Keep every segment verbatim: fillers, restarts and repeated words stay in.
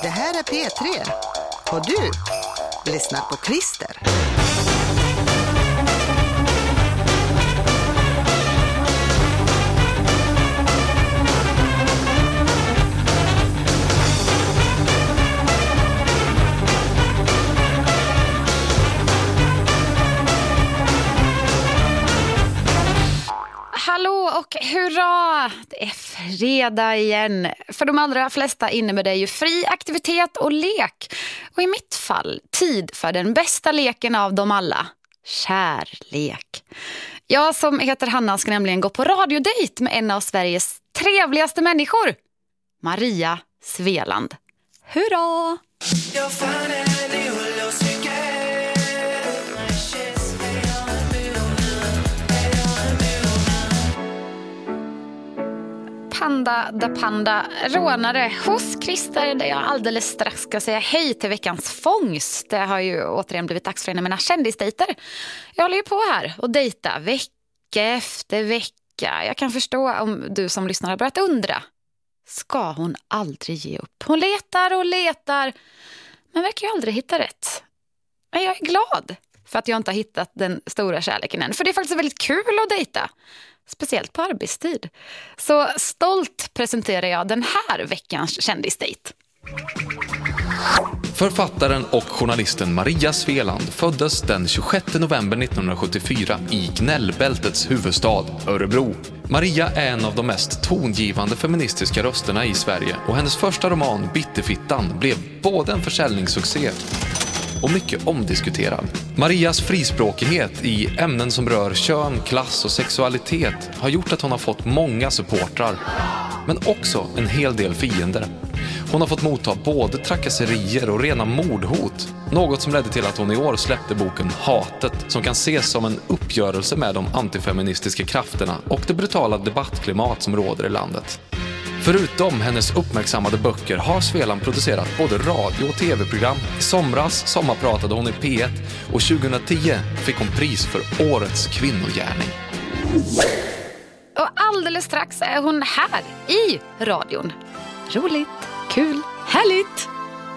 Det här är P tre. Och du lyssnar på Christer. Hallå och hurra! Det är fredag igen. För de allra flesta innebär det ju fri aktivitet och lek. Och i mitt fall, tid för den bästa leken av dem alla. Kärlek. Jag som heter Hanna ska nämligen gå på radiodejt med en av Sveriges trevligaste människor. Maria Sveland. Hurra! Panda da Panda, rånare hos Christer, där jag alldeles strax ska säga hej till veckans fångst. Det har ju återigen blivit dags för en av mina kändisdejter. Jag håller ju på här och dejta vecka efter vecka. Jag kan förstå om du som lyssnar har börjat undra. Ska hon aldrig ge upp? Hon letar och letar, men verkar ju aldrig hitta rätt. Men jag är glad för att jag inte har hittat den stora kärleken än. För det är faktiskt väldigt kul att dejta. Speciellt på arbetstid. Så stolt presenterar jag den här veckans kändisdejt. Författaren och journalisten Maria Sveland föddes den tjugosjätte november nittonhundrasjuttiofyra i Gnällbältets huvudstad, Örebro. Maria är en av de mest tongivande feministiska rösterna i Sverige och hennes första roman Bitterfittan blev både en försäljningssuccé och mycket omdiskuterad. Marias frispråkighet i ämnen som rör kön, klass och sexualitet har gjort att hon har fått många supportrar, men också en hel del fiender. Hon har fått motta både trakasserier och rena mordhot, något som ledde till att hon i år släppte boken Hatet, som kan ses som en uppgörelse med de antifeministiska krafterna och det brutala debattklimat som råder i landet. Förutom hennes uppmärksammade böcker har Sveland producerat både radio- och tv-program. I somras sommarpratade hon i P ett och tjugohundratio fick hon pris för årets kvinnogärning. Och alldeles strax är hon här i radion. Roligt, kul, härligt!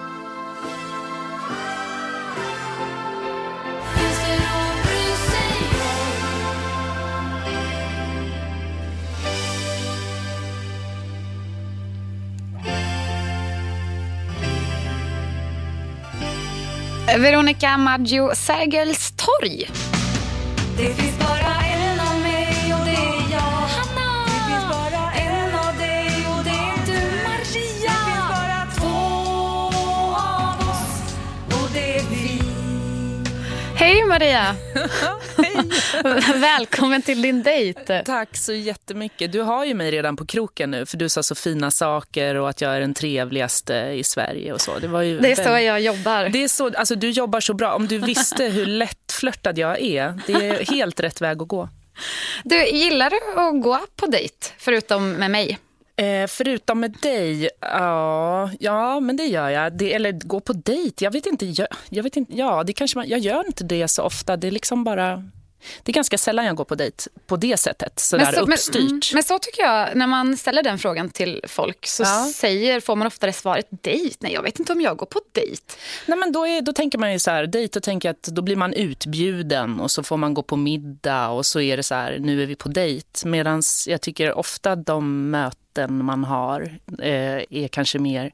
Veronica Maggio, Sergels torg. Det finns bara en av mig och det är jag, Hanna. Det finns bara en av dig och det är du, Maria. Det finns bara två av oss och det är vi. Hej Maria. Hej. Välkommen till din dejt. Tack så jättemycket. Du har ju mig redan på kroken nu, för du sa så fina saker och att jag är den trevligaste i Sverige och så. Det var ju Det är väl... så jag jobbar. Det är så, alltså du jobbar så bra. Om du visste hur lättflörtad jag är, det är helt rätt väg att gå. Du, gillar du att gå på dejt förutom med mig? Eh, förutom med dig, ja, ja, men det gör jag. Det, eller gå på dejt, jag vet inte, jag, jag vet inte, ja, det kanske man, jag gör inte det så ofta. Det är liksom bara, det är ganska sällan jag går på dejt på det sättet, så där uppstyrt. Men, men så tycker jag, när man ställer den frågan till folk så ja. säger, får man oftare svaret dejt. Nej, jag vet inte om jag går på dejt. Nej, men då, är, då tänker man ju så här, dejt och tänker att då blir man utbjuden och så får man gå på middag och så är det så här, nu är vi på dejt. Medan jag tycker ofta de möten man har eh, är kanske mer,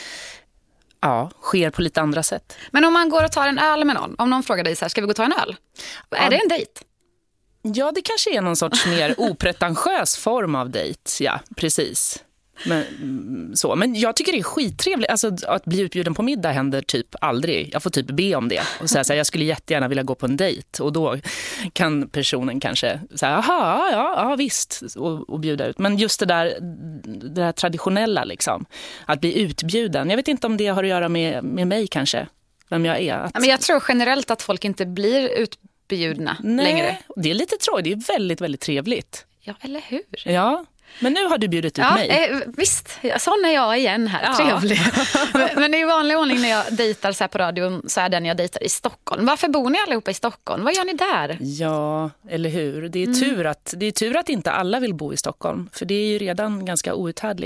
ja, sker på lite andra sätt. Men om man går och tar en öl med någon, om någon frågar dig så här, ska vi gå och ta en öl? Ja. Är det en dejt? Ja, det kanske är någon sorts mer opretentiös form av dejt, ja, precis. Men, så. Men jag tycker det är skittrevligt. Alltså, att bli utbjuden på middag händer typ aldrig. Jag får typ be om det och säga så här, jag skulle jättegärna vilja gå på en dejt. Och då kan personen kanske säga, jaha, ja, ja visst, och, och bjuda ut. Men just det där, det där traditionella liksom, att bli utbjuden. Jag vet inte om det har att göra med, med mig kanske, vem jag är. Att... Ja, men jag tror generellt att folk inte blir utbjudna Nej, längre. Det är lite tråkigt, det är väldigt, väldigt trevligt. Ja, eller hur? Ja. Men nu har du bjudit ut ja, mig. Eh, visst, sån är jag igen här. Ja. Trevlig. men, men i vanlig ordning när jag dejtar så här på radion så är den jag dejtar i Stockholm. Varför bor ni allihopa i Stockholm? Vad gör ni där? Ja, eller hur? Det är, Mm. tur att, det är tur att inte alla vill bo i Stockholm. För det är ju redan ganska outhärdligt.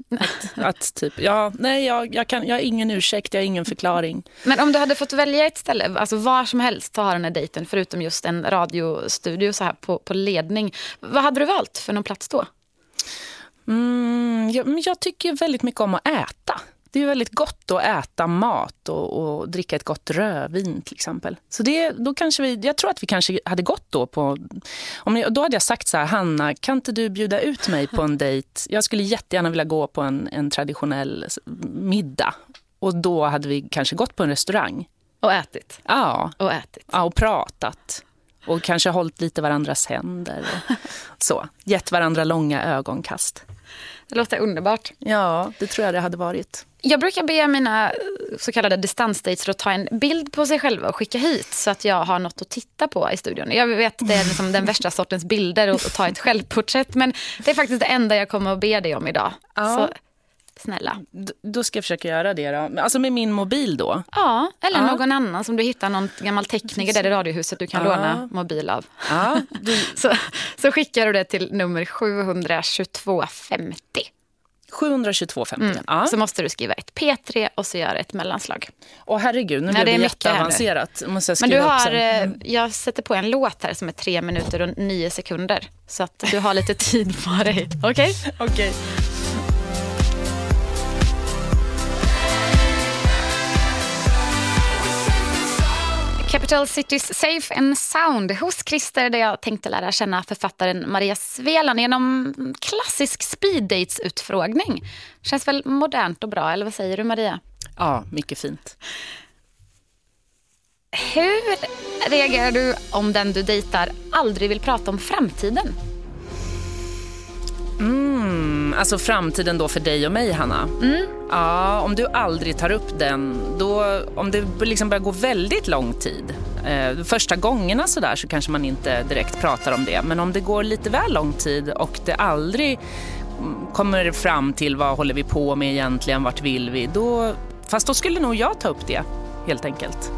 Att, att typ, ja, nej, jag, jag, kan, jag har ingen ursäkt, jag har ingen förklaring. Men om du hade fått välja ett ställe, alltså var som helst ta den här dejten, förutom just en radiostudio så här på, på ledning, vad hade du valt för någon plats då? Mm, jag, men jag tycker väldigt mycket om att äta. Det är väldigt gott att äta mat och, och dricka ett gott rödvin till exempel. Så det, då kanske vi, jag tror att vi kanske hade gått då på... Om jag, då hade jag sagt så här, Hanna, kan inte du bjuda ut mig på en dejt? Jag skulle jättegärna vilja gå på en, en traditionell middag. Och då hade vi kanske gått på en restaurang. Och ätit. Ja. Och ätit. Ja, och pratat. Och kanske hållit lite varandras händer. Och så. Gett varandra långa ögonkast. Det låter underbart. Ja, det tror jag det hade varit. Jag brukar be mina så kallade distansdates att ta en bild på sig själva och skicka hit så att jag har något att titta på i studion. Jag vet det är liksom den värsta sortens bilder och, och ta ett självporträtt, men det är faktiskt det enda jag kommer att be dig om idag. Ja. Så snälla. D- då ska jag försöka göra det då. Alltså med min mobil då? Ja, eller ja. någon annan som du hittar, någon gammal tekniker där i radiohuset du kan ja. låna mobil av. Ja, du... så, så skickar du det till nummer sju två femtio. sju två femtio. Mm. Ja. Så måste du skriva ett P tre och så gör ett mellanslag. Åh herregud, nu ja, blir det jätteavancerat. Men du har, mm. jag sätter på en låt här som är tre minuter och nio sekunder. Så att du har lite tid på dig. Okej? Okay? Okej. Okay. Capital Cities Safe and Sound hos Christer, där jag tänkte lära känna författaren Maria Svealand genom klassisk speed dates utfrågning. Känns väl modernt och bra, eller vad säger du, Maria? Ja, mycket fint. Hur reagerar du om den du dejtar aldrig vill prata om framtiden? Mm, alltså framtiden då för dig och mig, Hanna. Mm. Ja, om du aldrig tar upp den, då, om det liksom börjar gå väldigt lång tid. Eh, första gångerna så där så kanske man inte direkt pratar om det. Men om det går lite väl lång tid och det aldrig kommer fram till vad håller vi på med egentligen, vart vill vi, då, fast då skulle nog jag ta upp det, helt enkelt.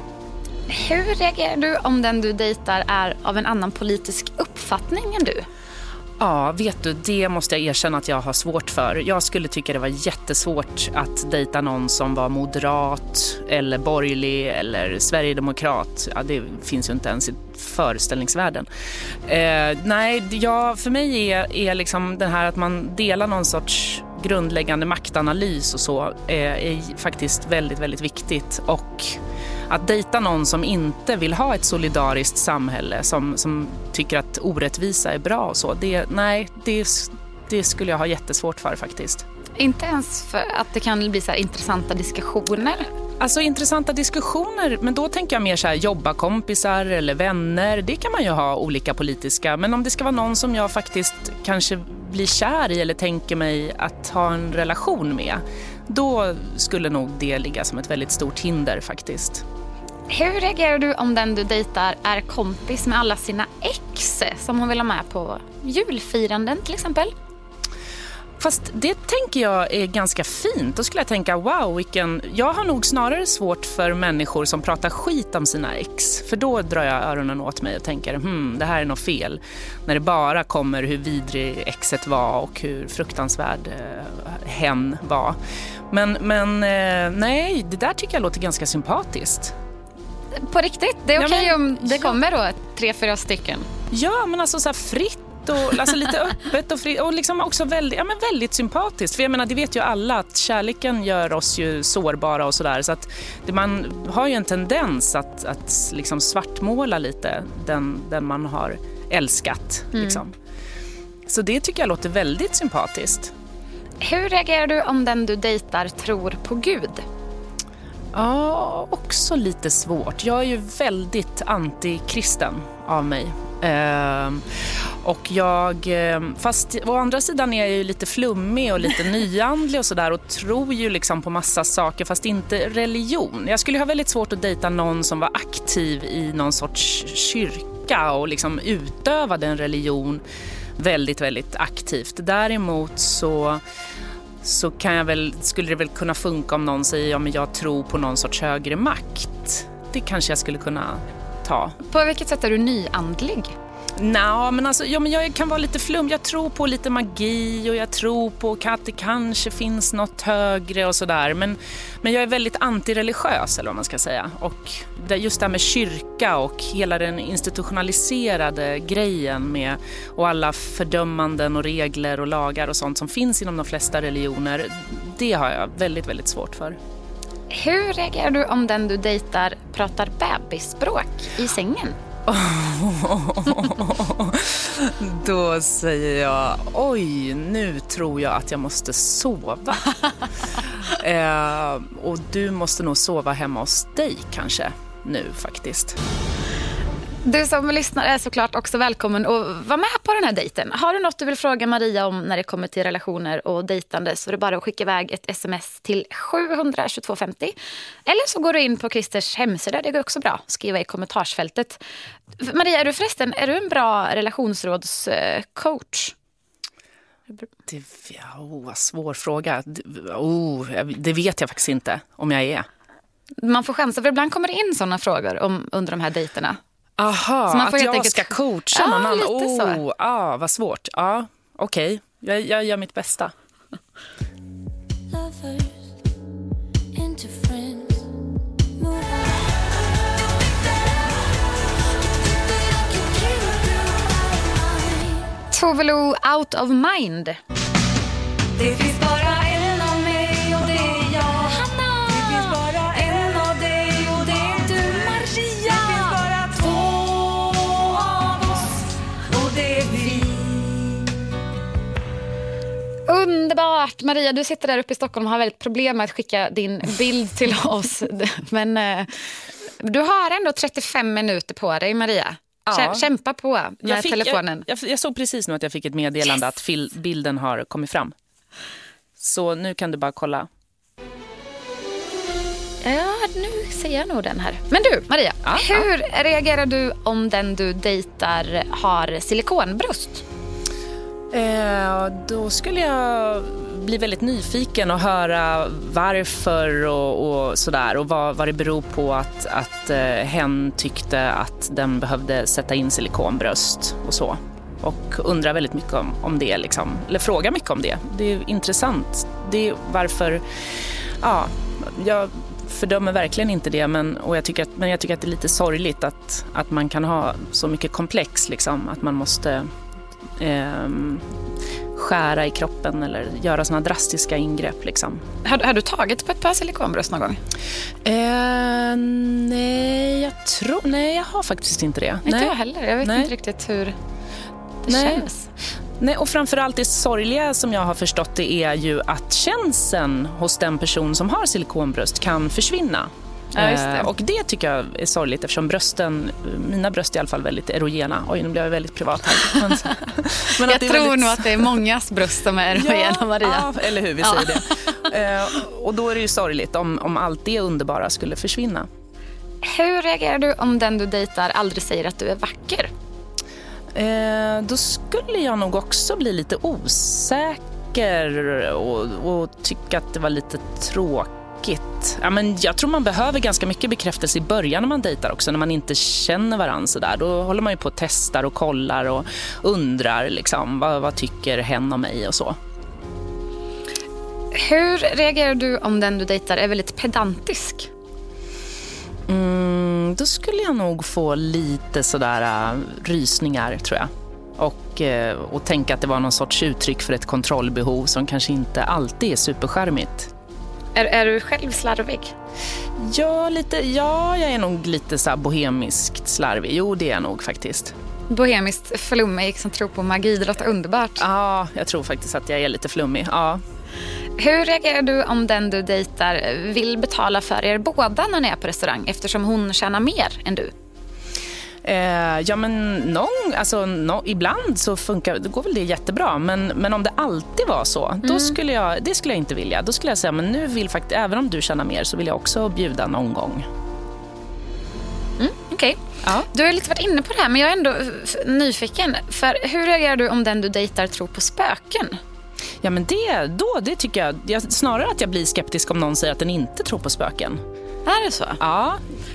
Hur reagerar du om den du dejtar är av en annan politisk uppfattning än du? Ja, vet du, det måste jag erkänna att jag har svårt för. Jag skulle tycka det var jättesvårt att dejta någon som var moderat eller borgerlig eller sverigedemokrat. Ja, det finns ju inte ens i föreställningsvärlden. Eh, nej, ja, för mig är, är liksom det här att man delar någon sorts grundläggande maktanalys och så är, är faktiskt väldigt, väldigt viktigt. Och att dejta någon som inte vill ha ett solidariskt samhälle, som, som tycker att orättvisa är bra och så, det, nej, det, det skulle jag ha jättesvårt för faktiskt. Inte ens för att det kan bli så här intressanta diskussioner? Alltså intressanta diskussioner, men då tänker jag mer så här jobbakompisar eller vänner, det kan man ju ha olika politiska, men om det ska vara någon som jag faktiskt kanske blir kär i eller tänker mig att ha en relation med, då skulle nog det ligga som ett väldigt stort hinder faktiskt. Hur reagerar du om den du dejtar är kompis med alla sina ex som hon vill ha med på julfiranden till exempel? Fast det tänker jag är ganska fint. Då skulle jag tänka, wow, vilken... Jag har nog snarare svårt för människor som pratar skit om sina ex. För då drar jag öronen åt mig och tänker, hmm, det här är något fel. När det bara kommer hur vidrig exet var och hur fruktansvärd eh, hen var. Men, men eh, nej, det där tycker jag låter ganska sympatiskt. På riktigt? Det är okej okay ja, om det ja. kommer då tre, fyra stycken? Ja, men alltså så här fritt. Och, alltså lite öppet och, fri, och liksom också väldigt, ja, men väldigt sympatiskt. För jag menar, det vet ju alla att kärleken gör oss ju sårbara och sådär. Så att det, man har ju en tendens att, att liksom svartmåla lite den, den man har älskat. Mm. Liksom. Så det tycker jag låter väldigt sympatiskt. Hur reagerar du om den du dejtar tror på Gud? Ja, också lite svårt. Jag är ju väldigt antikristen av mig. Uh, och jag, fast å andra sidan är jag ju lite flummig och lite nyandlig och sådär och tror ju liksom på massa saker fast inte religion. Jag skulle ha väldigt svårt att dejta någon som var aktiv i någon sorts kyrka och liksom utövade en religion väldigt, väldigt aktivt. Däremot så så kan jag väl, skulle det väl kunna funka om någon säger om jag tror på någon sorts högre makt. Det kanske jag skulle kunna ta. På vilket sätt är du nyandlig? Nej, men alltså, ja, men jag kan vara lite flum. Jag tror på lite magi och jag tror på att det kanske finns något högre och sådär. Men, men jag är väldigt antireligiös, eller vad man ska säga. Och det, just det här med kyrka och hela den institutionaliserade grejen med, och alla fördömanden och regler och lagar och sånt som finns inom de flesta religioner, det har jag väldigt, väldigt svårt för. Hur reagerar du om den du dejtar pratar bebisspråk i sängen? Då säger jag, oj, nu tror jag att jag måste sova. eh, och du måste nog sova hemma hos dig kanske nu faktiskt. Du som lyssnar är såklart också välkommen att vara med på den här dejten. Har du något du vill fråga Maria om när det kommer till relationer och dejtande, så är det bara att skicka iväg ett sms till sju två två fem zero. Eller så går du in på Christers hemsida, det går också bra. Skriva i kommentarsfältet. Maria, är du förresten är du en bra relationsrådscoach? Det är oh, vad svår fråga. Oh, det vet jag faktiskt inte om jag är. Man får chansa, för ibland kommer det in sådana frågor om, under de här dejterna. Aha, så man får att jag enkelt... ska coacha ja, någon annan. lite Oh, så. ah, vad svårt. Ja, okej. Okay. Jag, jag gör mitt bästa. Tove Lo, Out of Mind. Det finns bara en av mig och det är jag. Hanna. Det finns bara en av dig och det är du, Maria. Det finns bara två av oss och det är vi. Underbart! Maria, du sitter där uppe i Stockholm och har väldigt problem med att skicka din bild till oss. Men eh, du har ändå trettiofem minuter på dig, Maria. Ja. Kämpa på med Jag, fick, telefonen. jag, jag, jag såg precis nu att jag fick ett meddelande Yes. att fil, bilden har kommit fram. Så nu kan du bara kolla. Ja, nu ser jag nog den här. Men du, Maria, Ja, hur ja. reagerar du om den du dejtar har silikonbröst? Eh, då skulle jag bli väldigt nyfiken och höra varför och, och sådär. Och vad, vad det beror på att, att eh, hen tyckte att den behövde sätta in silikonbröst och så. Och undrar väldigt mycket om, om det liksom. Eller fråga mycket om det. Det är intressant. Det är varför, ja, jag fördömer verkligen inte det, men, och jag tycker att, men jag tycker att det är lite sorgligt att, att man kan ha så mycket komplex liksom, att man måste eh, skära i kroppen eller göra såna drastiska ingrepp liksom. Har, har du tagit på ett par silikonbröst någon gång? Eh, nej, jag tror, nej, jag har faktiskt inte det. Inte nej. jag heller. Jag vet Nej. inte riktigt hur det Nej. känns. Nej, och framförallt det sorgliga som jag har förstått det är ju att känseln hos den person som har silikonbröst kan försvinna. Ja, just det. Eh, och det tycker jag är sorgligt eftersom brösten, mina bröst är i alla fall väldigt erogena. Oj, nu blir jag väldigt privat här. Men, men Jag att det är tror väldigt... nog att det är mångas bröst som är erogena, ja, Maria. Ja, eller hur, vi säger det. Eh, och då är det ju sorgligt om, om allt det underbara skulle försvinna. Hur reagerar du om den du dejtar aldrig säger att du är vacker? Eh, då skulle jag nog också bli lite osäker och, och tycka att det var lite tråkigt. Ja, men jag tror man behöver ganska mycket bekräftelse i början när man dejtar också, när man inte känner varandra så där. Då håller man ju på och testar och kollar och undrar liksom, vad, vad tycker hen om mig och så. Hur reagerar du om den du dejtar är väldigt pedantisk? Mm, då skulle jag nog få lite sådär uh, rysningar, tror jag. Och, uh, och tänka att det var någon sorts uttryck för ett kontrollbehov som kanske inte alltid är superskärmigt. Är, är du själv slarvig? Ja, lite, ja, jag är nog lite så här bohemiskt slarvig. Jo, det är jag nog faktiskt. Bohemiskt flummig som tror på magi, det låter underbart. Ja, jag tror faktiskt att jag är lite flummig, ja. Hur reagerar du om den du dejtar vill betala för er båda när ni är på restaurang, eftersom hon tjänar mer än du? Eh, ja, men någon, alltså, no, ibland så funkar, det går väl det jättebra. Men, men om det alltid var så, mm. då skulle jag, det skulle jag inte vilja. Då skulle jag säga, men nu vill faktiskt, även om du tjänar mer så vill jag också bjuda någon gång. Mm, okej. Okay. Ja. Du har lite varit inne på det här, men jag är ändå nyfiken. För hur reagerar du om den du dejtar tror på spöken? Ja, men det, då, det tycker jag, jag snarare att jag blir skeptisk om någon säger att den inte tror på spöken. Är det så? Ja.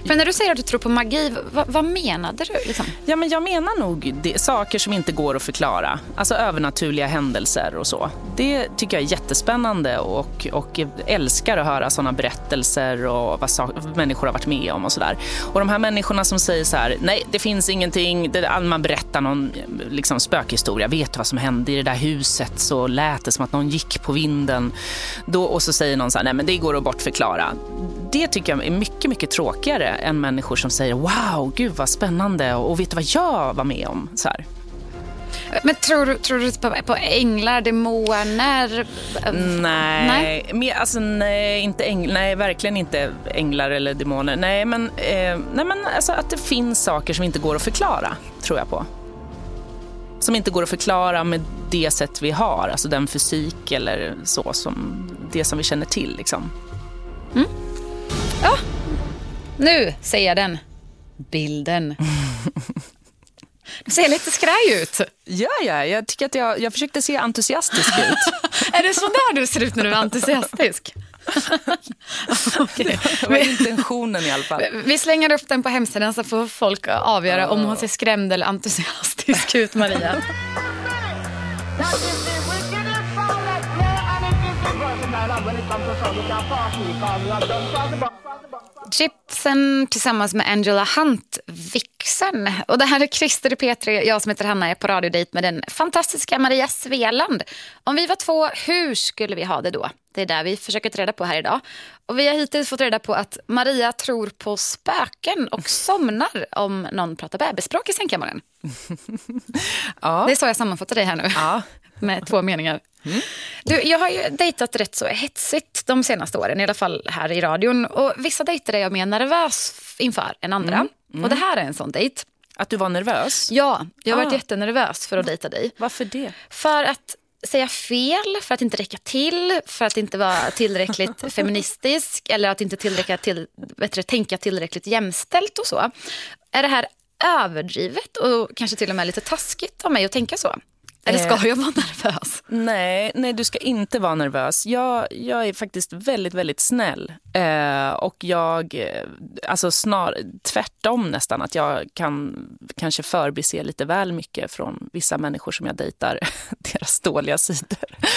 För när du säger att du tror på magi, vad, vad menade du? Liksom? Ja, men jag menar nog det, saker som inte går att förklara. Alltså övernaturliga händelser och så. Det tycker jag är jättespännande och, och älskar att höra sådana berättelser och vad so- människor har varit med om och sådär. Och de här människorna som säger så här, nej, det finns ingenting. Det, man berättar någon liksom, spökhistoria. Vet du vad som hände i det där huset? Så lät det som att någon gick på vinden. Då, och så säger någon så här, nej men det går att bortförklara. Det tycker jag är mycket, mycket tråkigare än människor som säger, wow, gud vad spännande. Och, och vet du vad jag var med om? Så här. Men tror du, tror du på, på änglar, demoner? Nej, nej? Mer, alltså, nej, inte änglar, nej, verkligen inte änglar eller demoner. Nej, men, eh, nej, men alltså, att det finns saker som inte går att förklara, tror jag på. Som inte går att förklara med det sätt vi har, alltså den fysik eller så, som det som vi känner till. Liksom. Mm. Ja, nu ser jag den bilden. Du ser lite skraj ut. Ja, ja, jag tycker att jag, jag försökte se entusiastisk ut. Är det så där du ser ut när du är entusiastisk? Okay. Det var intentionen i alla fall. Vi slänger upp den på hemsidan så får folk avgöra oh. om hon ser skrämd eller entusiastisk ut, Maria. Gypsen tillsammans med Angela Hunt, Vixen. Och det här är Christer i P tre. Jag som heter Hanna är på radiodejt med den fantastiska Maria Sveland. Om vi var två, hur skulle vi ha det då? Det är där vi försöker ta reda på här idag. Och vi har hittills fått reda på att Maria tror på spöken och somnar om någon pratar bebisspråk i sängkammaren. Ja. Det är så jag sammanfattar dig här nu. Ja. Med två meningar. Mm. Du, jag har ju dejtat rätt så hetsigt de senaste åren, i alla fall här i radion. Och vissa dejter är jag mer nervös inför än andra. Mm. Mm. Och det här är en sån dejt. Att du var nervös? Ja, jag har varit ah. jättenervös för att dejta dig. Varför det? För att säga fel, för att inte räcka till, för att inte vara tillräckligt feministisk eller att inte tillräckligt till, bättre, tänka tillräckligt jämställt och så. Är det här överdrivet och kanske till och med lite taskigt av mig att tänka så? Eller ska jag vara nervös? Nej, nej, du ska inte vara nervös. Jag, jag är faktiskt väldigt, väldigt snäll. Eh, och jag, alltså snar, tvärtom nästan, att jag kan kanske förbise lite väl mycket från vissa människor som jag dejtar, deras dåliga sidor.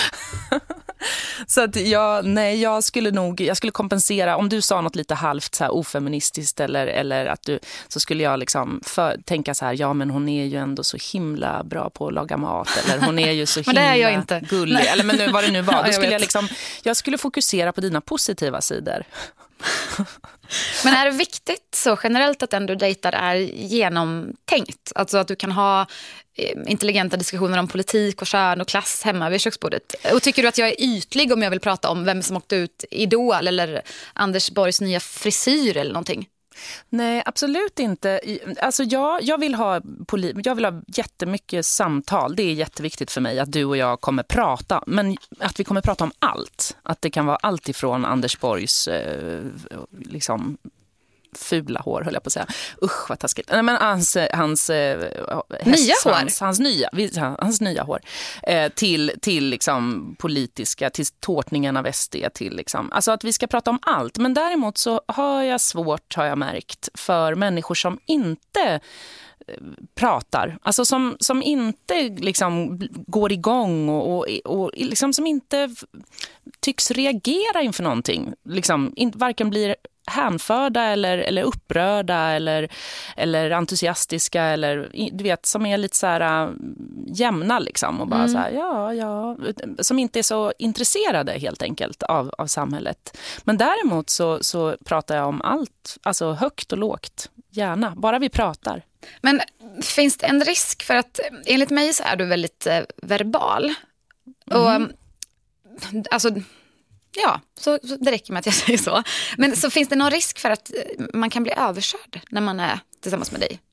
Så att jag, nej, jag skulle nog, jag skulle kompensera, om du sa något lite halvt så här ofeministiskt eller, eller att du, så skulle jag liksom för, tänka så här, ja men hon är ju ändå så himla bra på att laga mat, eller hon är ju så himla men det är jag inte. Gullig, nej. Eller men nu, vad det nu var, då skulle jag, jag liksom, jag skulle fokusera på dina positiva sidor. Men är det viktigt så generellt att den du dejtar är genomtänkt? Alltså att du kan ha intelligenta diskussioner om politik och kön och klass hemma vid köksbordet? Och tycker du att jag är ytlig om jag vill prata om vem som åkte ut i Idol eller Anders Borgs nya frisyr eller någonting? Nej, absolut inte. Alltså jag, jag, vill ha poli- jag vill ha jättemycket samtal. Det är jätteviktigt för mig att du och jag kommer prata. Men att vi kommer prata om allt. Att det kan vara allt ifrån Anders Borgs eh, liksom fula hår, höll jag på att säga. Usch, vad taskigt. Nej, men hans, hans nya hår? Hans, hans, nya, hans nya hår. Eh, till till liksom politiska, till tårtningen av S D. Till liksom, alltså att vi ska prata om allt. Men däremot så har jag svårt, har jag märkt, för människor som inte pratar. Alltså som, som inte liksom går igång och, och, och liksom som inte tycks reagera inför någonting. Liksom, in, varken blir hänförda eller, eller upprörda eller, eller entusiastiska eller du vet, som är lite så här jämna liksom och bara mm. så här, ja, ja, som inte är så intresserade helt enkelt av, av samhället. Men däremot så, så pratar jag om allt, alltså högt och lågt, gärna, bara vi pratar. Men finns det en risk för att, enligt mig så är du väldigt eh, verbal och mm. alltså ja, så, så det räcker med att jag säger så. Men så finns det någon risk för att man kan bli överkörd när man är tillsammans med dig?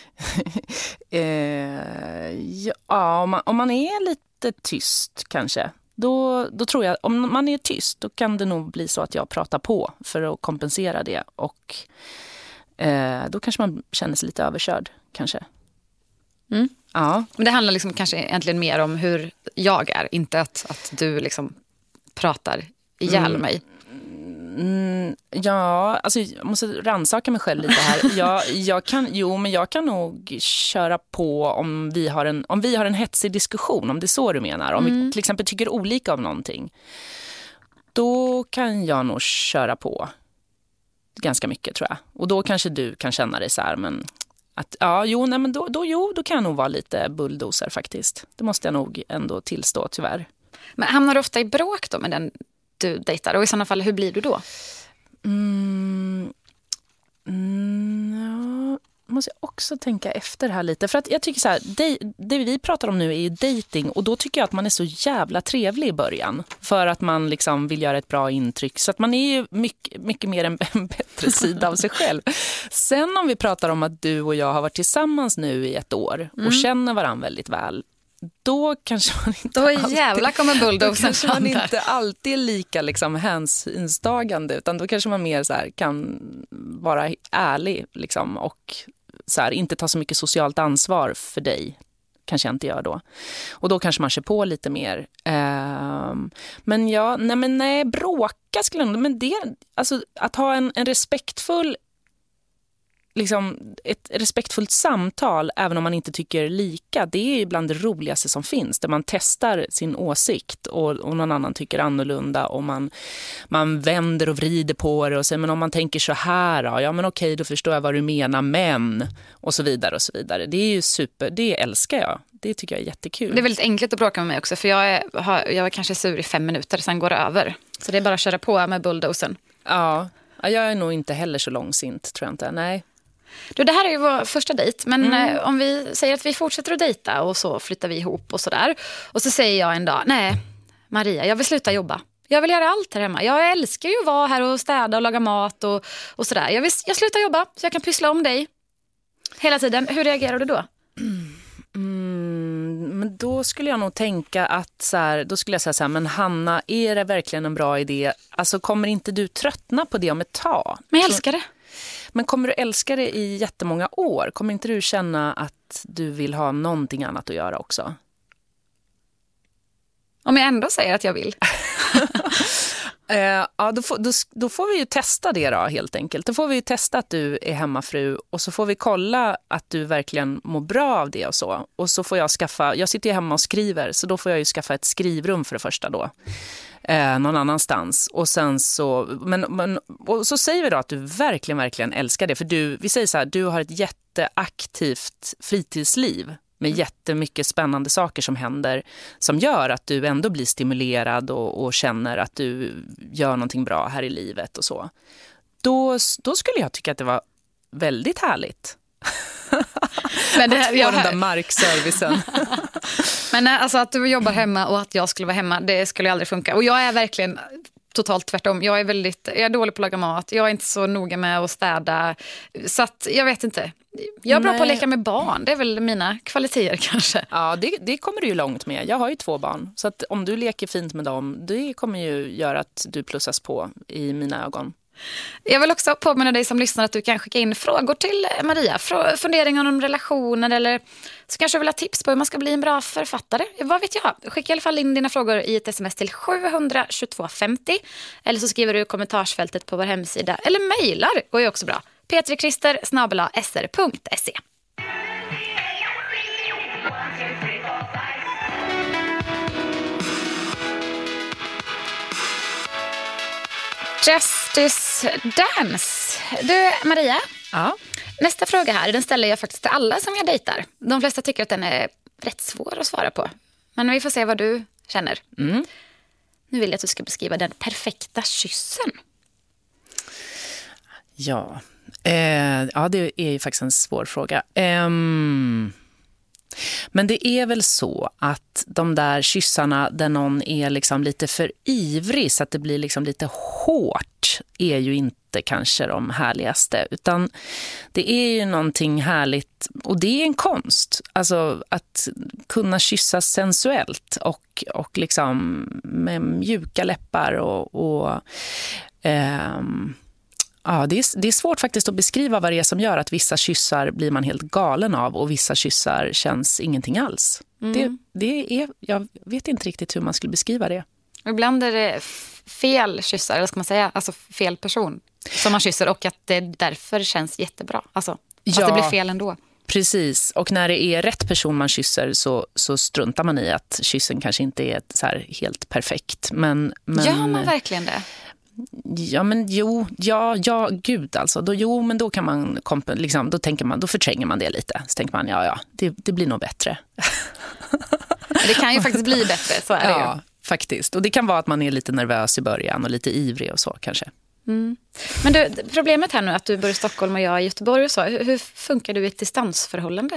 eh, ja, om man, om man är lite tyst kanske. Då, då tror jag, om man är tyst, då kan det nog bli så att jag pratar på för att kompensera det. Och eh, då kanske man känner sig lite överkörd, kanske. Mm. Ja. Men det handlar liksom kanske egentligen mer om hur jag är, inte att, att du liksom pratar ihjäl mig. Mm, ja, alltså jag måste rannsaka mig själv lite här. Jag, jag kan, jo, men jag kan nog köra på om vi har en, om vi har en hetsig diskussion, om det är så du menar. Om mm. vi till exempel tycker olika om någonting. Då kan jag nog köra på ganska mycket, tror jag. Och då kanske du kan känna dig så här, men att ja, jo, nej, men då, då, jo, då kan jag nog vara lite bulldozer faktiskt. Det måste jag nog ändå tillstå, tyvärr. Men hamnar du ofta i bråk då med den du dejtar? Och i sådana fall, hur blir du då? Mm, mm, ja, måste jag också tänka efter här lite. För att jag tycker så här, det, det vi pratar om nu är ju dating. Och då tycker jag att man är så jävla trevlig i början. För att man liksom vill göra ett bra intryck. Så att man är ju mycket, mycket mer en, en bättre sida av sig själv. Sen om vi pratar om att du och jag har varit tillsammans nu i ett år. Och mm. känner varandra väldigt väl. Då kanske man inte då alltid, jävla kommer bulldozen kanske man inte alltid är lika liksom hänsynstagande, utan då kanske man mer så här kan vara ärlig liksom, och så här, inte ta så mycket socialt ansvar för dig. Kanske jag inte gör då. Och då kanske man kör på lite mer. Um, men ja, nej men nej, bråka skulle jag, men det, alltså att ha en, en respektfull liksom ett respektfullt samtal, även om man inte tycker lika, det är bland det roligaste som finns, där man testar sin åsikt och, och någon annan tycker annorlunda och man, man vänder och vrider på det och säger, men om man tänker så här då, ja men okej, då förstår jag vad du menar, men och så vidare och så vidare. Det är ju super, det älskar jag. Det tycker jag är jättekul. Det är väldigt enkelt att bråka med mig också, för jag är, har, jag är kanske sur i fem minuter, sen går det över. Så det är bara att köra på med bulldozen. Ja, jag är nog inte heller så långsint, tror jag inte. Nej. Du, det här är ju vår första dejt, men Mm. eh, om vi säger att vi fortsätter att dejta och så flyttar vi ihop och sådär. Och så säger jag en dag, nej Maria, jag vill sluta jobba. Jag vill göra allt här hemma. Jag älskar ju att vara här och städa och laga mat och, och sådär. Jag, vill, jag slutar jobba så jag kan pyssla om dig hela tiden. Hur reagerar du då? Mm, men då skulle jag nog tänka att så här, då skulle jag säga så här, men Hanna, är det verkligen en bra idé? Alltså kommer inte du tröttna på det om ett tag? Men jag älskar det. Men kommer du älska det i jättemånga år? Kommer inte du känna att du vill ha någonting annat att göra också? Om jag ändå säger att jag vill. uh, ja, då får, då, då får vi ju testa det då, helt enkelt. Då får vi ju testa att du är hemmafru och så får vi kolla att du verkligen mår bra av det och så. Och så får jag skaffa, jag sitter ju hemma och skriver, så då får jag ju skaffa ett skrivrum för det första då. Eh, någon annanstans. Och sen så, men, men, och så säger vi då att du verkligen, verkligen älskar det. För du, vi säger så här, du har ett jätteaktivt fritidsliv med jättemycket spännande saker som händer, som gör att du ändå blir stimulerad och, och känner att du gör någonting bra här i livet och så. Då, då skulle jag tycka att det var väldigt härligt. Men det här, att få den där markservicen. Men alltså att du jobbar hemma och att jag skulle vara hemma, det skulle aldrig funka. Och jag är verkligen totalt tvärtom. Jag är väldigt, jag är dålig på att laga mat. Jag är inte så noga med att städa. Så att jag vet inte. Jag är bra Nej. på att leka med barn. Det är väl mina kvaliteter kanske. Ja, det, det kommer du ju långt med. Jag har ju två barn. Så att om du leker fint med dem, det kommer ju göra att du plussas på i mina ögon. Jag vill också påminna dig som lyssnar att du kan skicka in frågor till Maria. Funderingar om relationer, eller så kanske du vill ha tips på hur man ska bli en bra författare. Vad vet jag? Skicka i alla fall in dina frågor i ett sms till sju två femtio. Eller så skriver du i kommentarsfältet på vår hemsida. Eller mejlar, går ju också bra. p tre krister snabel-a s r punkt se. Justice Dance. Du, Maria, Ja. nästa fråga här, den ställer jag faktiskt till alla som jag dejtar. De flesta tycker att den är rätt svår att svara på. Men vi får se vad du känner. Mm. Nu vill jag att du ska beskriva den perfekta kyssen. Ja. Eh, ja, det är ju faktiskt en svår fråga. Ehm... Men det är väl så att de där kyssarna där någon är liksom lite för ivrig så att det blir liksom lite hårt är ju inte kanske de härligaste, utan det är ju någonting härligt, och det är en konst, alltså att kunna kyssa sensuellt och, och liksom med mjuka läppar och, och ehm, ja, det är, det är svårt faktiskt att beskriva vad det är som gör att vissa kyssar blir man helt galen av och vissa kyssar känns ingenting alls. Mm. Det, det är, jag vet inte riktigt hur man skulle beskriva det. Ibland är det f- fel kyssar, eller ska man säga, alltså fel person som man kysser och att det därför känns jättebra. Alltså, fast Ja. det blir fel ändå. Precis, och när det är rätt person man kysser så, så struntar man i att kyssen kanske inte är så här helt perfekt. Men, men, Gör man verkligen det? Ja, men jo, ja, ja, gud alltså. Då, jo, men då kan man, komp- liksom, då tänker man, då förtränger man det lite. Så tänker man, ja, ja, det, det blir nog bättre. Det kan ju faktiskt bli bättre, så är det Ja, ju. faktiskt. Och det kan vara att man är lite nervös i början och lite ivrig och så kanske. Mm. Men du, problemet här nu att du bor i Stockholm och jag i Göteborg och så. Hur, hur funkar du i ett distansförhållande?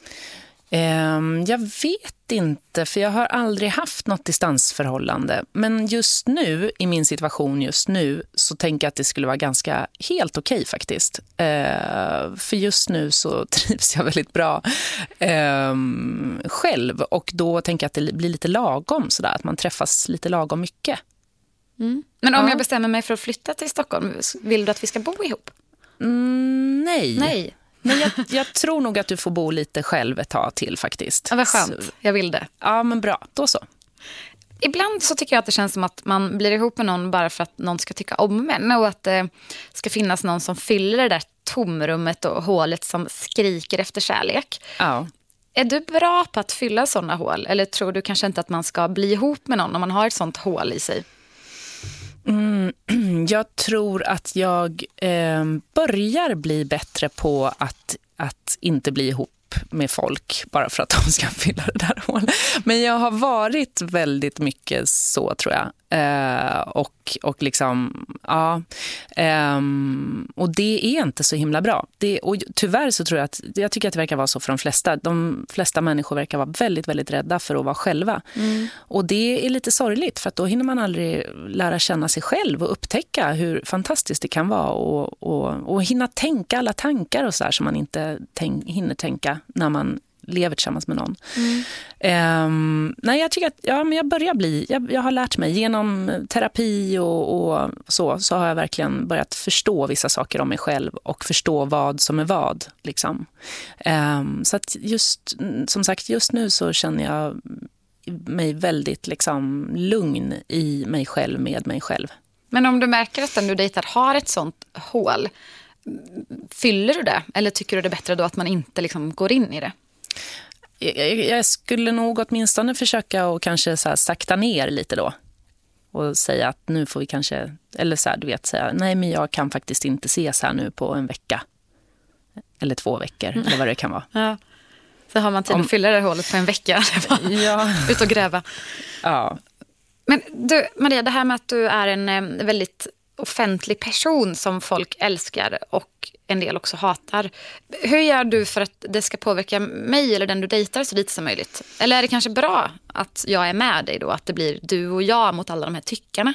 Um, jag vet inte, för jag har aldrig haft något distansförhållande. Men just nu, i min situation just nu, så tänker jag att det skulle vara ganska helt okej faktiskt. Uh, för just nu så trivs jag väldigt bra um, själv. Och då tänker jag att det blir lite lagom sådär, att man träffas lite lagom mycket. Mm. Men om Ja. jag bestämmer mig för att flytta till Stockholm, vill du att vi ska bo ihop? Mm, nej. Nej. Men jag, jag tror nog att du får bo lite själv ett tag till faktiskt. Ja, vad skönt. Så, Jag vill det. ja, men bra. Då så. Ibland så tycker jag att det känns som att man blir ihop med någon bara för att någon ska tycka om en. Och att det ska finnas någon som fyller det där tomrummet och hålet som skriker efter kärlek. Ja. Är du bra på att fylla sådana hål? Eller tror du kanske inte att man ska bli ihop med någon om man har ett sånt hål i sig? Mm, jag tror att jag eh, börjar bli bättre på att, att inte bli ihop med folk bara för att de ska fylla det där hålet. Men jag har varit väldigt mycket så, tror jag. Eh, och, och liksom, ja. Eh, och det är inte så himla bra. Det, och tyvärr så tror jag att, jag tycker att det verkar vara så för de flesta. De flesta människor verkar vara väldigt, väldigt rädda för att vara själva. Mm. Och det är lite sorgligt, för att då hinner man aldrig lära känna sig själv och upptäcka hur fantastiskt det kan vara. Och, och, och hinna tänka alla tankar och så där som man inte tänk, hinner tänka när man lever tillsammans med någon. Mm. Um, nej, jag tycker att ja, men jag börjar bli, jag, jag har lärt mig genom terapi och, och så, så har jag verkligen börjat förstå vissa saker om mig själv och förstå vad som är vad. Liksom. Um, så att just, som sagt, just nu så känner jag mig väldigt liksom, lugn i mig själv, med mig själv. Men om du märker att den du dejtar har ett sånt hål, fyller du det? Eller tycker du det är bättre då att man inte liksom går in i det? Jag, jag skulle nog åtminstone försöka och kanske så här sakta ner lite då. Och säga att nu får vi kanske, eller så här, du vet, säga nej, men jag kan faktiskt inte ses här nu på en vecka. Eller två veckor, mm. eller vad det kan vara. Ja. Så har man tid Om... att fylla det här hålet på en vecka. Ja. Ut och gräva. Ja. Men du, Maria, det här med att du är en eh, väldigt offentlig person som folk älskar och en del också hatar. Hur gör du för att det ska påverka mig eller den du dejtar så lite som möjligt? Eller är det kanske bra att jag är med dig då? Att det blir du och jag mot alla de här tyckarna?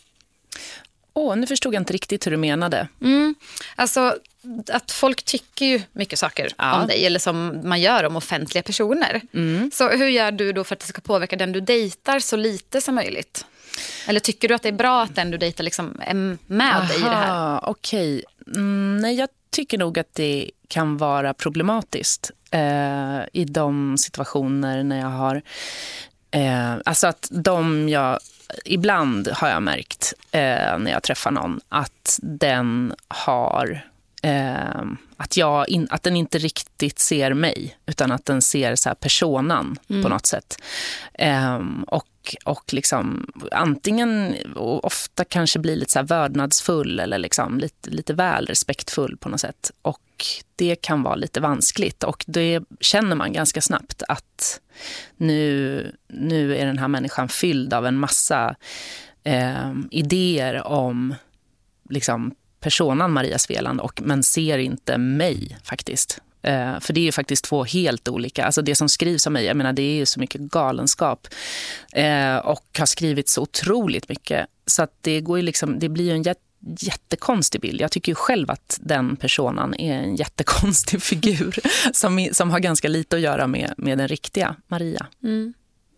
Åh, nu förstod jag inte riktigt hur du menade. Mm. Alltså att folk tycker ju mycket saker ja. om dig eller som man gör om offentliga personer. Mm. Så hur gör du då för att det ska påverka den du dejtar så lite som möjligt? Eller tycker du att det är bra att den du dejtar liksom är med Aha, dig i det här? Okej. Mm, nej, jag tycker nog att det kan vara problematiskt eh, i de situationer när jag har... Eh, alltså att de jag... Ibland har jag märkt eh, när jag träffar någon att den har... Eh, att, jag in, att den inte riktigt ser mig utan att den ser så här personan mm. på något sätt. Eh, och och liksom antingen och ofta kanske blir lite så här vördnadsfull eller liksom lite, lite väl respektfull på något sätt. Och det kan vara lite vanskligt och det känner man ganska snabbt att nu, nu är den här människan fylld av en massa eh, idéer om liksom personan Maria Sveland och men ser inte mig faktiskt. Uh, för det är ju faktiskt två helt olika. Alltså det som skrivs om mig, jag menar det är ju så mycket galenskap. Uh, och har skrivit så otroligt mycket. Så att det går ju liksom, det blir ju en jät- jättekonstig bild. Jag tycker ju själv att den personen är en jättekonstig figur. som, som har ganska lite att göra med, med den riktiga Maria. Mm.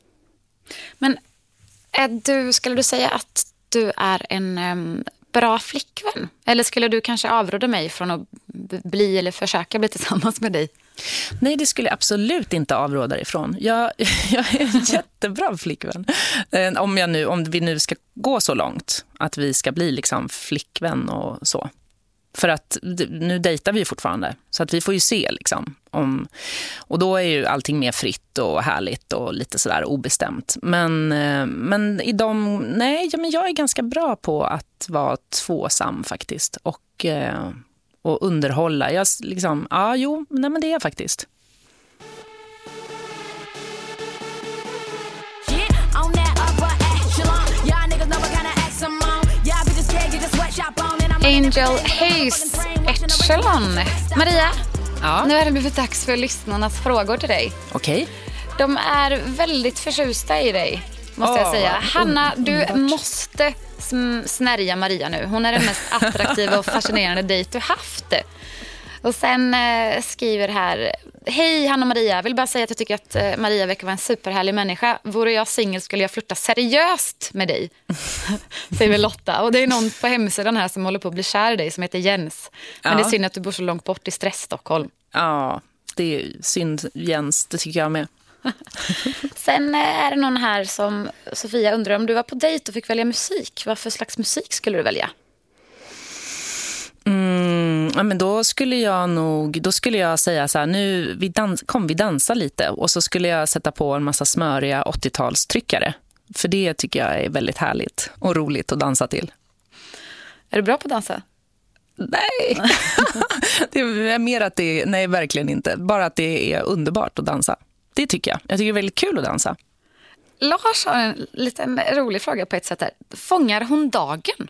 Men är du, skulle du säga att du är en... Um... bra flickvän? Eller skulle du kanske avråda mig från att bli eller försöka bli tillsammans med dig? Nej, det skulle jag absolut inte avråda ifrån. Jag, jag är en jättebra flickvän. Om, jag nu, om vi nu ska gå så långt att vi ska bli liksom flickvän och så. För att nu dejtar vi fortfarande. Så att vi får ju se liksom. Om, och då är ju allting mer fritt och härligt och lite sådär obestämt. Men, men i de... Nej, ja, men jag är ganska bra på att vara tvåsam faktiskt. Och... och underhålla. Jag liksom, ja, jo, nej men det är faktiskt. Angel Hayes, Echelon. Maria, Ja. nu har det blivit dags för lyssnarnas frågor till dig. Okej. De är väldigt förtjusta i dig, måste jag Åh, säga. Hanna, du underbart. måste sm- snärja Maria nu. Hon är den mest attraktiva och fascinerande dejt du haft. Och sen eh, skriver här: hej Hanna och Maria, jag vill bara säga att jag tycker att eh, Maria verkar vara en superhärlig människa. Vore jag singel skulle jag flirta seriöst med dig, säger Lotta. Och det är någon på hemsidan här som håller på att bli kär i dig som heter Jens. Men Ja. det är synd att du bor så långt bort i stress, Stockholm. Ja, det är synd, Jens, det tycker jag med. Sen eh, är det någon här som, Sofia undrar, om du var på dejt och fick välja musik, vad för slags musik skulle du välja? Mm, ja, men då skulle jag nog då skulle jag säga så här, nu vi dans, kom vi dansa lite, och så skulle jag sätta på en massa smöriga åttiotalstryckare. För det tycker jag är väldigt härligt och roligt att dansa till. Är du bra på att dansa? Nej. Det är mer att det nej, verkligen inte. Bara att det är underbart att dansa. Det tycker jag. Jag tycker det är väldigt kul att dansa. Lars har en liten rolig fråga på ett sätt här. Fångar hon dagen?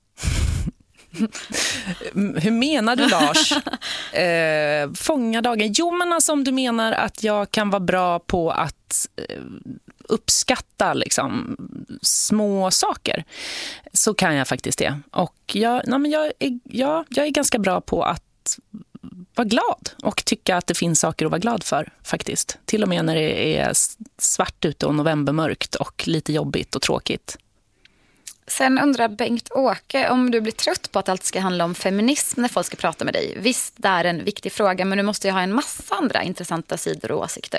Hur menar du, Lars? eh, fånga dagen. Jo, men alltså om du menar att jag kan vara bra på att eh, uppskatta liksom, små saker, så kan jag faktiskt det. Och jag, nej, men jag, är, jag, jag är ganska bra på att vara glad och tycka att det finns saker att vara glad för faktiskt. Till och med när det är svart ute och novembermörkt och lite jobbigt och tråkigt. Sen undrar Bengt-Åke om du blir trött på att allt ska handla om feminism när folk ska prata med dig. Visst, det är en viktig fråga, men du måste ju ha en massa andra intressanta sidor och åsikter.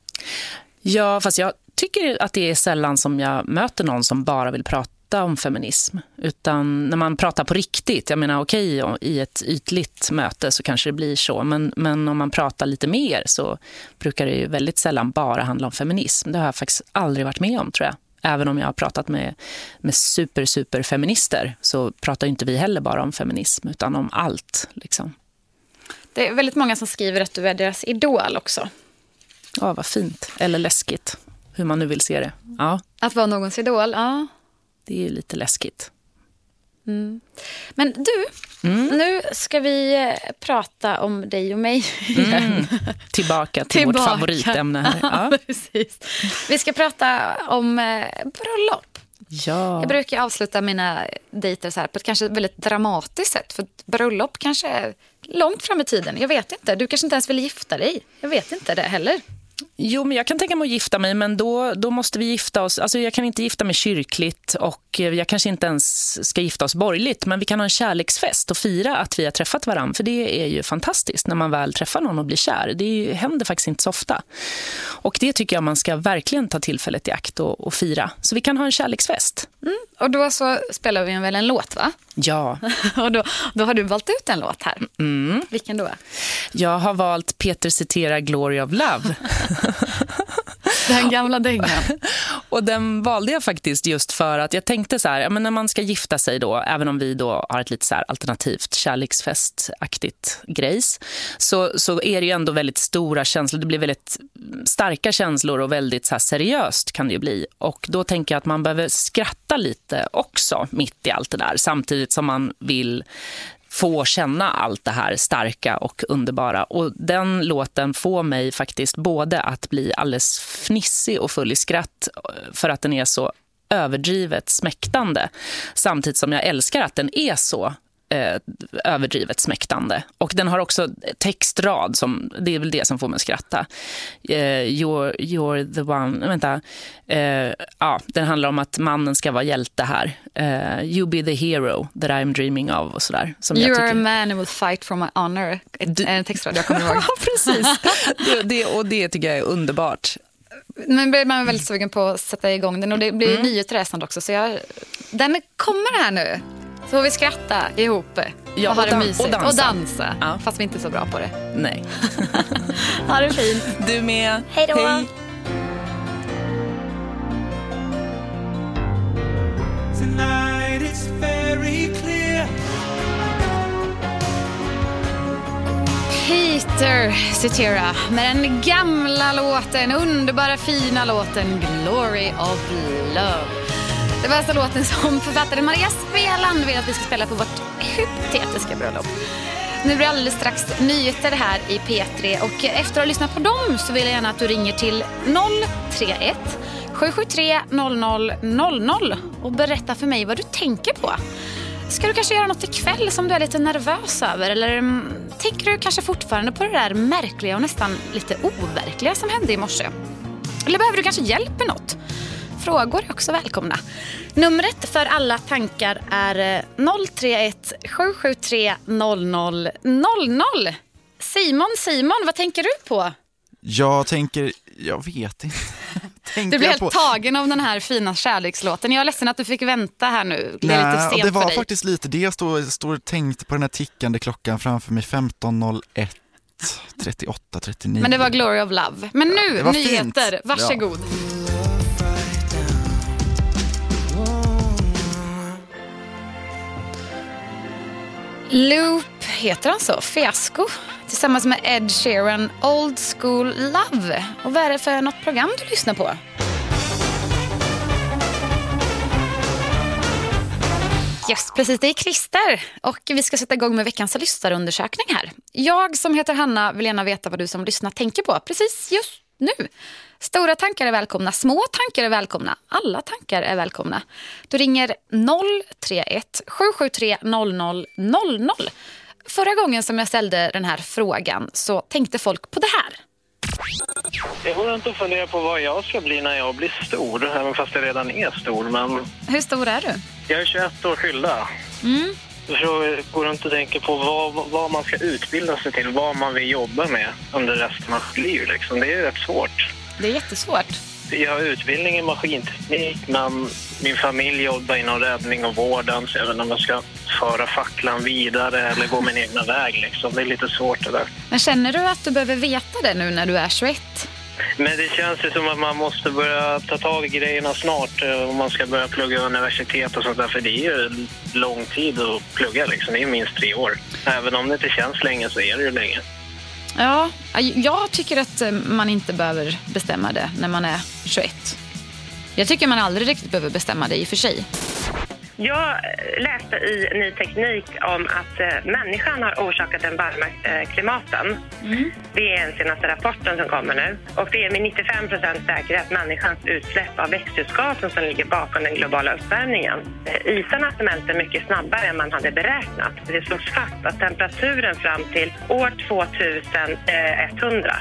Ja, fast jag tycker att det är sällan som jag möter någon som bara vill prata om feminism. Utan när man pratar på riktigt, jag menar okej, okay, i ett ytligt möte så kanske det blir så. Men, men om man pratar lite mer så brukar det ju väldigt sällan bara handla om feminism. Det har jag faktiskt aldrig varit med om, tror jag. Även om jag har pratat med, med super, super feminister så pratar inte vi heller bara om feminism utan om allt. Liksom. Det är väldigt många som skriver att du är deras idol också. Ja, vad fint. Eller läskigt, hur man nu vill se det. Ja. Att vara någons idol, ja. Det är ju lite läskigt. Mm. Men du, mm. nu ska vi prata om dig och mig igen. Mm. Tillbaka till Tillbaka. vårt favoritämne här. Ja. Precis. Vi ska prata om eh, bröllop. Ja. Jag brukar avsluta mina dejter så här på ett kanske väldigt dramatiskt sätt. För bröllop kanske är långt fram i tiden. Jag vet inte. Du kanske inte ens vill gifta dig. Jag vet inte det heller. Jo, men jag kan tänka mig att gifta mig, men då, då måste vi gifta oss. Alltså jag kan inte gifta mig kyrkligt och jag kanske inte ens ska gifta oss borgerligt, men vi kan ha en kärleksfest och fira att vi har träffat varandra. För det är ju fantastiskt när man väl träffar någon och blir kär. Det händer faktiskt inte så ofta. Och det tycker jag man ska verkligen ta tillfället i akt och, och fira. Så vi kan ha en kärleksfest. Mm. Och då så spelar vi väl en låt, va? Ja. Och då, då har du valt ut en låt här. Mm. Vilken då? Jag har valt Peter Cetera Glory of Love. Den gamla dängan. Och den valde jag faktiskt just för att jag tänkte så här, ja, men när man ska gifta sig då, även om vi då har ett lite så här alternativt kärleksfestaktigt grejs, så, så är det ju ändå väldigt stora känslor. Det blir väldigt starka känslor och väldigt så här seriöst kan det ju bli. Och då tänker jag att man behöver skratta lite också mitt i allt det där, samtidigt som man vill få känna allt det här starka och underbara. Och den låten får mig faktiskt både att bli alldeles fnissig och full i skratt för att den är så överdrivet smäktande. Samtidigt som jag älskar att den är så eh, överdrivet smäktande. Och den har också textrad, som, det är väl det som får mig att skratta. Eh, you're, you're the one, vänta. Eh, ja, den handlar om att mannen ska vara hjälte här. Eh, you be the hero that I'm dreaming of och sådär. Som You're jag tycker... a man who will fight for my honor. Du... En textrad jag kommer ihåg. Ja, precis. det, det, och det tycker jag är underbart. Men blir man väldigt sugen på att sätta igång den. Och det blir mm. nyhetsresande också. Så jag, den kommer här nu. Så får vi skratta ihop. Ja, och ha och, det dan- mysigt. och dansa. Och dansa. Ja. Fast vi inte är så bra på det. Nej. Ha det fint. Du med. Hej då. Hej. Tonight it's very clear. Peter Cetera med den gamla låten, underbara fina låten Glory of Love. Det var alltså låten som författaren Maria Svealand vill att vi ska spela på vårt hypotetiska bröllop. Nu blir alldeles strax nyheter här i P tre och efter att ha lyssnat på dem så vill jag gärna att du ringer till noll tre ett sju sju tre noll noll noll noll och berätta för mig vad du tänker på. Ska du kanske göra något ikväll som du är lite nervös över? Eller mm, tänker du kanske fortfarande på det där märkliga och nästan lite overkliga som hände i morse? Eller behöver du kanske hjälp med något? Frågor är också välkomna. Numret för alla tankar är noll tre ett sju sju tre noll noll noll noll. Simon, Simon, vad tänker du på? Jag tänker, jag vet inte. Du blev helt på... tagen av den här fina kärlekslåten. Jag är ledsen att du fick vänta här nu. Det är Nej, lite sent det var för dig. faktiskt lite det jag står, står och tänkte på den här tickande klockan framför mig. femton noll ett trettioåtta trettionio. Men det var Glory of Love. Men nu, ja, nyheter. Fint. Varsågod. Ja. Loop heter han så, Fiasco, tillsammans med Ed Sheeran, Old School Love. Och vad är det för något program du lyssnar på? Yes, precis, det är Christer och vi ska sätta igång med veckans lyssnarundersökning här. Jag som heter Hanna vill gärna veta vad du som lyssnar tänker på precis just nu. Stora tankar är välkomna, små tankar är välkomna, alla tankar är välkomna. Du ringer noll tre ett sju sju tre noll noll noll noll. Förra gången som jag ställde den här frågan så tänkte folk på det här. Jag går inte att fundera på vad jag ska bli när jag blir stor, även fast jag redan är stor. Men hur stor är du? Jag är tjugoett år fyllda. Mm. Så går det inte att tänka på vad, vad man ska utbilda sig till, vad man vill jobba med under resten av sitt liv. Liksom. Det är rätt svårt. Det är jättesvårt. Jag har utbildning i maskinteknik, men min familj jobbar inom räddning och vården. Så jag vet inte om jag ska föra facklan vidare eller gå min egna väg. Liksom. Det är lite svårt det där. Men känner du att du behöver veta det nu när du är tjugoett? Men det känns ju som att man måste börja ta tag i grejerna snart om man ska börja plugga universitet och sånt där. För det är ju lång tid att plugga liksom. Det är minst tre år. Även om det inte känns länge så är det ju länge. Ja, jag tycker att man inte behöver bestämma det när man är tjugoett. Jag tycker man aldrig riktigt behöver bestämma det i och för sig. Jag läste i Ny Teknik om att eh, människan har orsakat den varma eh, klimaten. Mm. Det är den senaste rapporten som kommer nu. Och det är med nittiofem procent säkerhet människans utsläpp av växthusgasen som ligger bakom den globala uppvärmningen. Eh, isarna smälter mycket snabbare än man hade beräknat. Det slås fast att temperaturen fram till år tvåtusen etthundra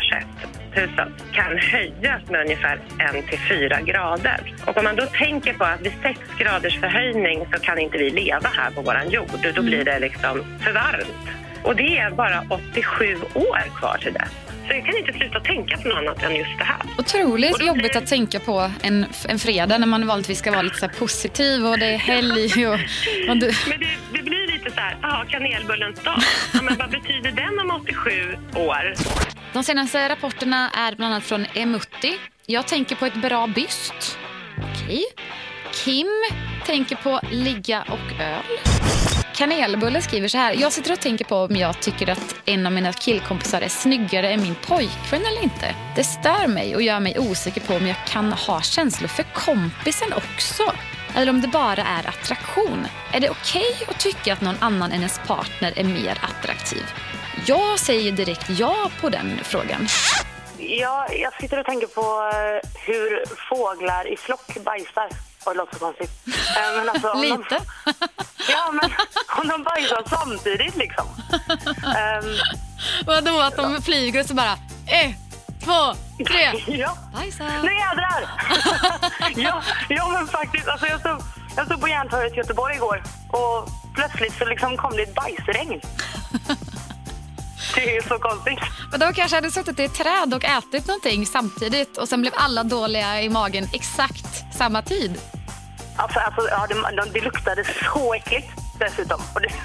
kan höjas med ungefär en till fyra grader. Och om man då tänker på att vid sex graders förhöjning så kan inte vi leva här på våran jord. Då blir det liksom för varmt. Och det är bara åttiosju år kvar till det. Så jag kan inte sluta tänka på något annat än just det här. Otroligt blir... jobbigt att tänka på en, en fredag när man vanligtvis ska vara lite så här positiv och det är helg. Och, och du... Men det, det blir lite så här, ja, kanelbullens dag. Ja, men vad betyder den om åttiosju år? De senaste rapporterna är bland annat från Emutti. Jag tänker på ett bra byst. Okej. Kim tänker på ligga och öl. Kanelbulle skriver så här. Jag sitter och tänker på om jag tycker att en av mina killkompisar är snyggare än min pojkvän eller inte. Det stör mig och gör mig osäker på om jag kan ha känslor för kompisen också. Eller om det bara är attraktion. Är det okej att tycka att någon annan än ens partner är mer attraktiv? Jag säger direkt ja på den frågan. Ja, jag sitter och tänker på hur fåglar i flock bajsar. Och det låter så konstigt. Men alltså, Lite. De, Ja, men om de bajsar samtidigt liksom. Um, Vadå, att de flyger och så bara ett, två, tre. Ja. Bajsa. Nu jädrar! ja, ja, men faktiskt. Alltså jag stod, jag stod på Järntorget i Göteborg igår och plötsligt så liksom kom det ett bajsregn. Det är så konstigt. Men då kanske hade suttit i ett träd och ätit någonting samtidigt och sen blev alla dåliga i magen exakt samma tid. Alltså, alltså ja, det, det luktade så äckligt dessutom. Och det,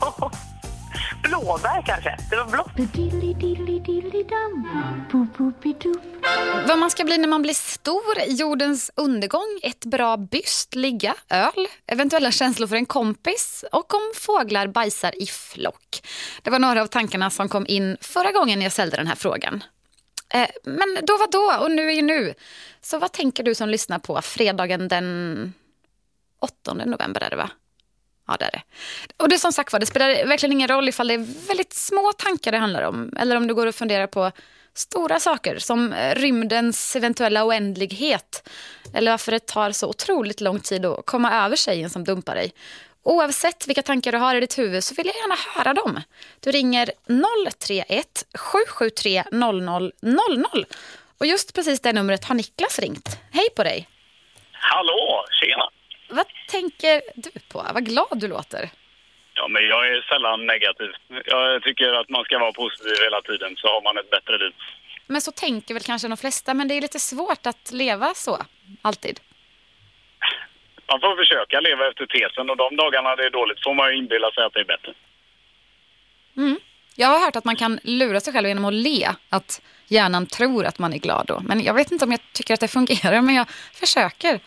blåbär kanske. Det var blått. Vad man ska bli när man blir stor, jordens undergång, ett bra byst, ligga, öl, eventuella känslor för en kompis och om fåglar bajsar i flock. Det var några av tankarna som kom in förra gången jag ställde den här frågan. Eh, men då var då och nu är ju nu. Så vad tänker du som lyssnar på fredagen den åttonde november är det, va? Ja, det är det. Och det som sagt var, det spelar verkligen ingen roll ifall det är väldigt små tankar det handlar om. Eller om du går och funderar på stora saker som rymdens eventuella oändlighet. Eller varför det tar så otroligt lång tid att komma över tjejen som dumpar dig. Oavsett vilka tankar du har i ditt huvud så vill jag gärna höra dem. Du ringer noll tre ett sju sju tre noll noll noll noll. Och just precis det numret har Niklas ringt. Hej på dig. Hallå, tjena. Vad tänker du på? Vad glad du låter. Ja, men jag är sällan negativ. Jag tycker att man ska vara positiv hela tiden så har man ett bättre liv. Men så tänker väl kanske de flesta, men det är lite svårt att leva så, alltid. Man får försöka leva efter tesen och de dagarna det är dåligt får man ju inbilla sig att det är bättre. Mm. Jag har hört att man kan lura sig själv genom att le, att hjärnan tror att man är glad då. Men jag vet inte om jag tycker att det fungerar, men jag försöker.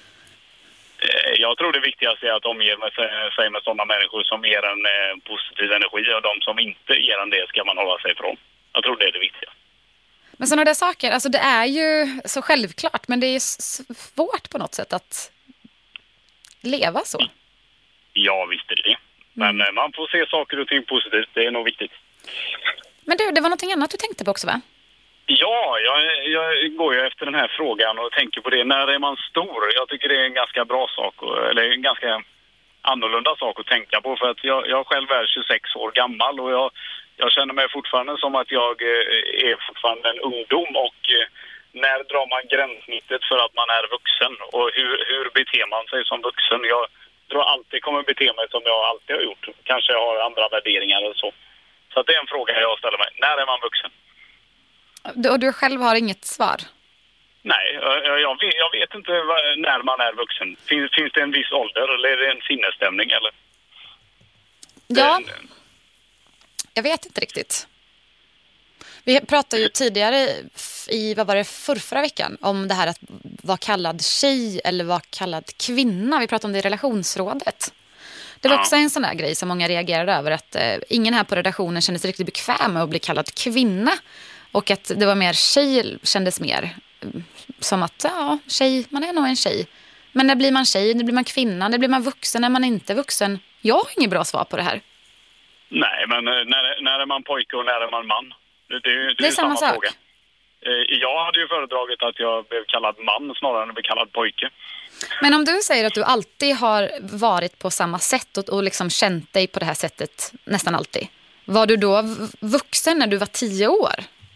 Jag tror det viktigaste är att omge sig med sådana människor som ger en positiv energi och de som inte ger en det ska man hålla sig ifrån. Jag tror det är det viktiga. Men sådana där saker, alltså det är ju så självklart, men det är svårt på något sätt att leva så. Ja, visst är det det. Men mm. man får se saker och ting positivt, det är nog viktigt. Men du, det var någonting annat du tänkte på också, va? Ja, jag, jag går ju efter den här frågan och tänker på det. När är man stor? Jag tycker det är en ganska bra sak, eller en ganska annorlunda sak att tänka på. För att jag, jag själv är tjugosex år gammal och jag, jag känner mig fortfarande som att jag är fortfarande en ungdom. Och när drar man gränssnittet för att man är vuxen? Och hur, hur beter man sig som vuxen? Jag tror alltid kommer bete mig som jag alltid har gjort. Kanske jag har andra värderingar eller så. Så att det är en fråga jag ställer mig. När är man vuxen? Och du själv har inget svar? Nej, jag, jag, vet, jag vet inte när man är vuxen. Finns, finns det en viss ålder eller är det en sinnesstämning? Eller? Ja, Den, jag vet inte riktigt. Vi pratade ju tidigare i, vad var det, förra veckan om det här att vara kallad tjej eller vara kallad kvinna. Vi pratade om det i relationsrådet. Det var också en sån där grej som många reagerade över, att eh, ingen här på redaktionen kände sig riktigt bekväm med att bli kallad kvinna. Och att det var mer tjej kändes mer som att, ja, tjej, man är nog en tjej. Men när blir man tjej, när blir man kvinna, när blir man vuxen, när man inte är vuxen? Jag har inget bra svar på det här. Nej, men när, när är man pojke och när är man man? Det, det, det, det är, är samma, samma sak. Fråga. Jag hade ju föredragit att jag blev kallad man snarare än att bli kallad pojke. Men om du säger att du alltid har varit på samma sätt och, och liksom känt dig på det här sättet nästan alltid. Var du då vuxen när du var tio år?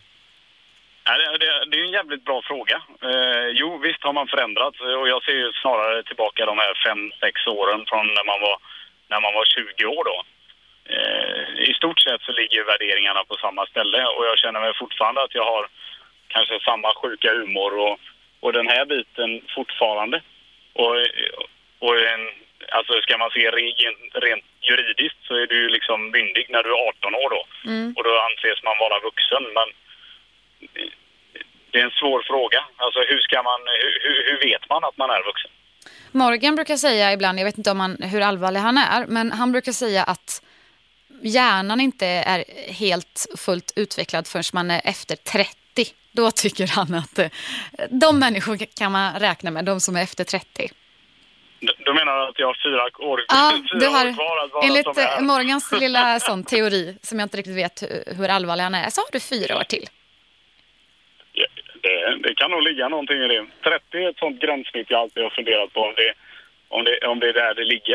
Ja, det, det, det är en jävligt bra fråga. Eh, jo, visst har man förändrats och jag ser ju snarare tillbaka de här fem, sex åren från när man var, när man var tjugo år då. Eh, I stort sett så ligger värderingarna på samma ställe och jag känner mig fortfarande att jag har kanske samma sjuka humor och, och den här biten fortfarande. Och, och en, alltså ska man se rent, rent juridiskt så är du liksom myndig när du är arton år då. Mm. Och då anses man vara vuxen, men det är en svår fråga. Alltså hur ska man, hur, hur vet man att man är vuxen? Morgan brukar säga ibland, jag vet inte om han, hur allvarlig han är, men han brukar säga att hjärnan inte är helt fullt utvecklad förrän man är efter trettio. Då tycker han att de människor kan man räkna med, de som är efter trettio. Du menar att jag har fyra år, ja, fyra du har, år kvar att vara enligt som jag är? Morgans lilla sån teori, som jag inte riktigt vet hur allvarlig han är, så har du fyra år till. Ja, det, det kan nog ligga någonting i det. trettio är ett sånt gränssnitt jag alltid har funderat på om det, om det, om det är där det ligger.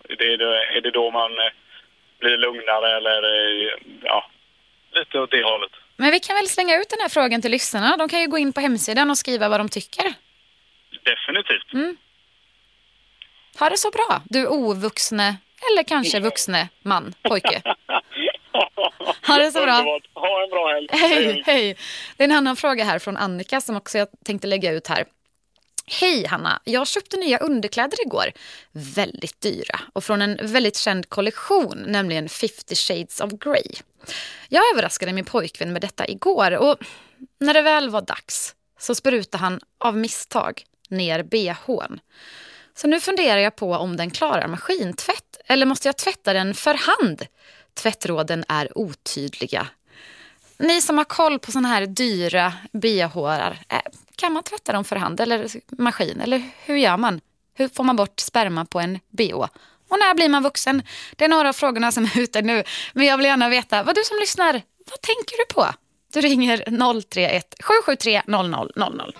Det är, det, är det då man eh, blir lugnare eller eh, ja, lite åt det hållet. Men vi kan väl slänga ut den här frågan till lyssnarna. De kan ju gå in på hemsidan och skriva vad de tycker. Definitivt. Mm. Ha det så bra, du ovuxne eller kanske vuxne man, pojke. Ha det så bra. Underbart. Ha en bra helg. Hej, hej. Det är en annan fråga här från Annika som också jag tänkte lägga ut här. Hej Hanna, jag köpte nya underkläder igår. Väldigt dyra och från en väldigt känd kollektion, nämligen fifty shades of Grey. Jag överraskade min pojkvän med detta igår och när det väl var dags så sprutade han av misstag ner B H:n. Så nu funderar jag på om den klarar maskintvätt eller måste jag tvätta den för hand? Tvättråden är otydliga. Ni som har koll på såna här dyra B H:ar, kan man tvätta dem för hand eller maskin? Eller hur gör man? Hur får man bort sperma på en B H? Och när blir man vuxen? Det är några av frågorna som är ute nu. Men jag vill gärna veta, vad du som lyssnar, vad tänker du på? Du ringer noll tre ett sju sju tre noll noll noll noll.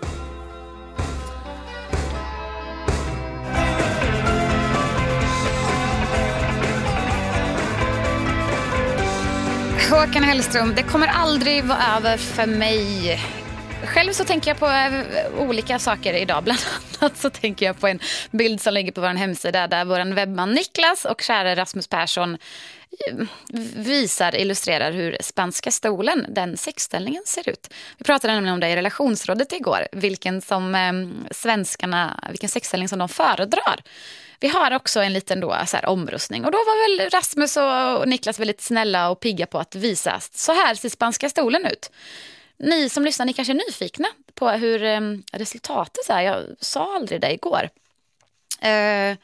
Håkan Hellström, det kommer aldrig vara över för mig. Själv så tänker jag på olika saker idag. Bland annat så tänker jag på en bild som ligger på vår hemsida där vår webbman Niklas och kära Rasmus Persson visar, illustrerar hur spanska stolen, den sexställningen ser ut. Vi pratade nämligen om det i relationsrådet igår, vilken som eh, svenskarna, vilken sexställning som de föredrar. Vi har också en liten då, så här, omröstning och då var väl Rasmus och Niklas väldigt snälla och pigga på att visa så här ser spanska stolen ut. Ni som lyssnar, ni kanske är nyfikna på hur eh, resultatet är. Jag sa aldrig det igår. Eh,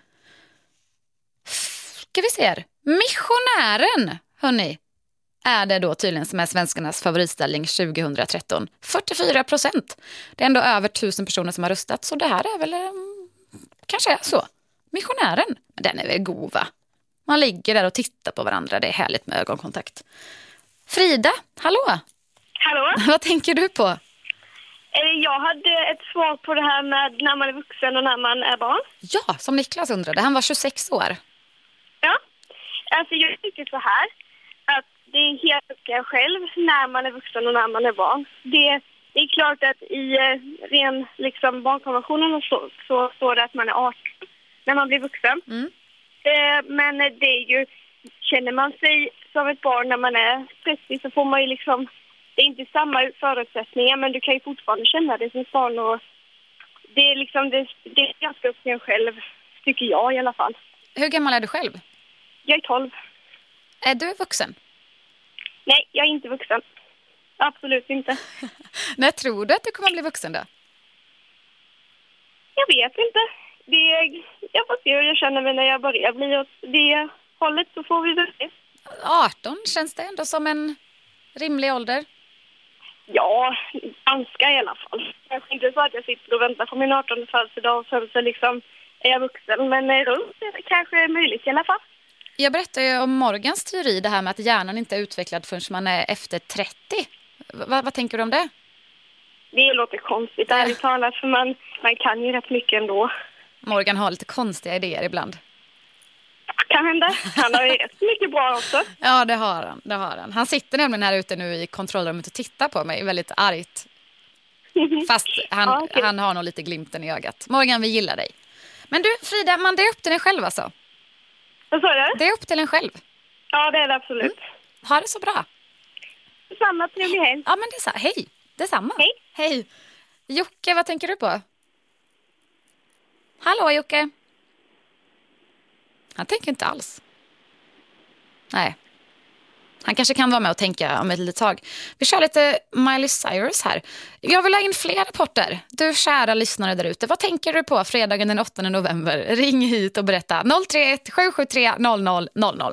ska vi se här. Missionären, hörni, är det då tydligen som är svenskarnas favoritställning tjugohundratretton. fyrtiofyra procent. Det är ändå över tusen personer som har röstat. Så det här är väl, eh, kanske är så. Missionären, men den är väl god, va? Man ligger där och tittar på varandra. Det är härligt med ögonkontakt. Frida, hallå? Hallå? Vad tänker du på? Jag hade ett svar på det här med när man är vuxen och när man är barn. Ja, som Niklas undrade. Han var tjugosex år. Ja, alltså jag tycker så här. Att det är helt upp till en själv när man är vuxen och när man är barn. Det, det är klart att i ren liksom, barnkonventionen och så, så står det att man är arton när man blir vuxen. Mm. Eh, men det är ju, känner man sig som ett barn när man är trettio så får man ju liksom... Det är inte samma förutsättningar, men du kan ju fortfarande känna dig som barn. Och det är liksom det, det är ganska upp till en själv, tycker jag i alla fall. Hur gammal är du själv? Jag är tolv. Är du vuxen? Nej, jag är inte vuxen. Absolut inte. När tror du att du kommer att bli vuxen då? Jag vet inte. Det, jag får se hur jag känner mig när jag börjar bli åt det hållet, så får vi väl se. arton känns det ändå som en rimlig ålder. Ja, ganska i alla fall. Kanske inte så att jag sitter och väntar på min artonde födelsedag och sen så liksom är jag vuxen. Men runt är det kanske möjligt i alla fall. Jag berättade ju om Morgans teori, det här med att hjärnan inte är utvecklad förrän man är efter trettio. V- vad tänker du om det? Det låter konstigt, ärligt talat, för man, man kan ju rätt mycket ändå. Morgan har lite konstiga idéer ibland. Kan hända. Han har ju rätt mycket bra också. Ja, det har han. Det har han. Han sitter nämligen här ute nu i kontrollrummet och tittar på mig väldigt argt. Fast han, ja, okay. han har nog lite glimten i ögat. Morgan, vi gillar dig. Men du, Frida, man, det är upp till en själv alltså. Vad sa du? Det är upp till en själv. Ja, det är det absolut. Mm. Ha det så bra. Samma, trevlig helg. Ja, men det är så. Hej. Detsamma. Hej. Hej. Jocke, vad tänker du på? Hallå, Jocke. Han tänker inte alls. Nej. Han kanske kan vara med och tänka om ett litet tag. Vi kör lite Miley Cyrus här. Jag vill ha in fler rapporter. Du kära lyssnare där ute. Vad tänker du på fredagen den åttonde november? Ring hit och berätta. noll tre ett sju sju tre noll noll noll noll.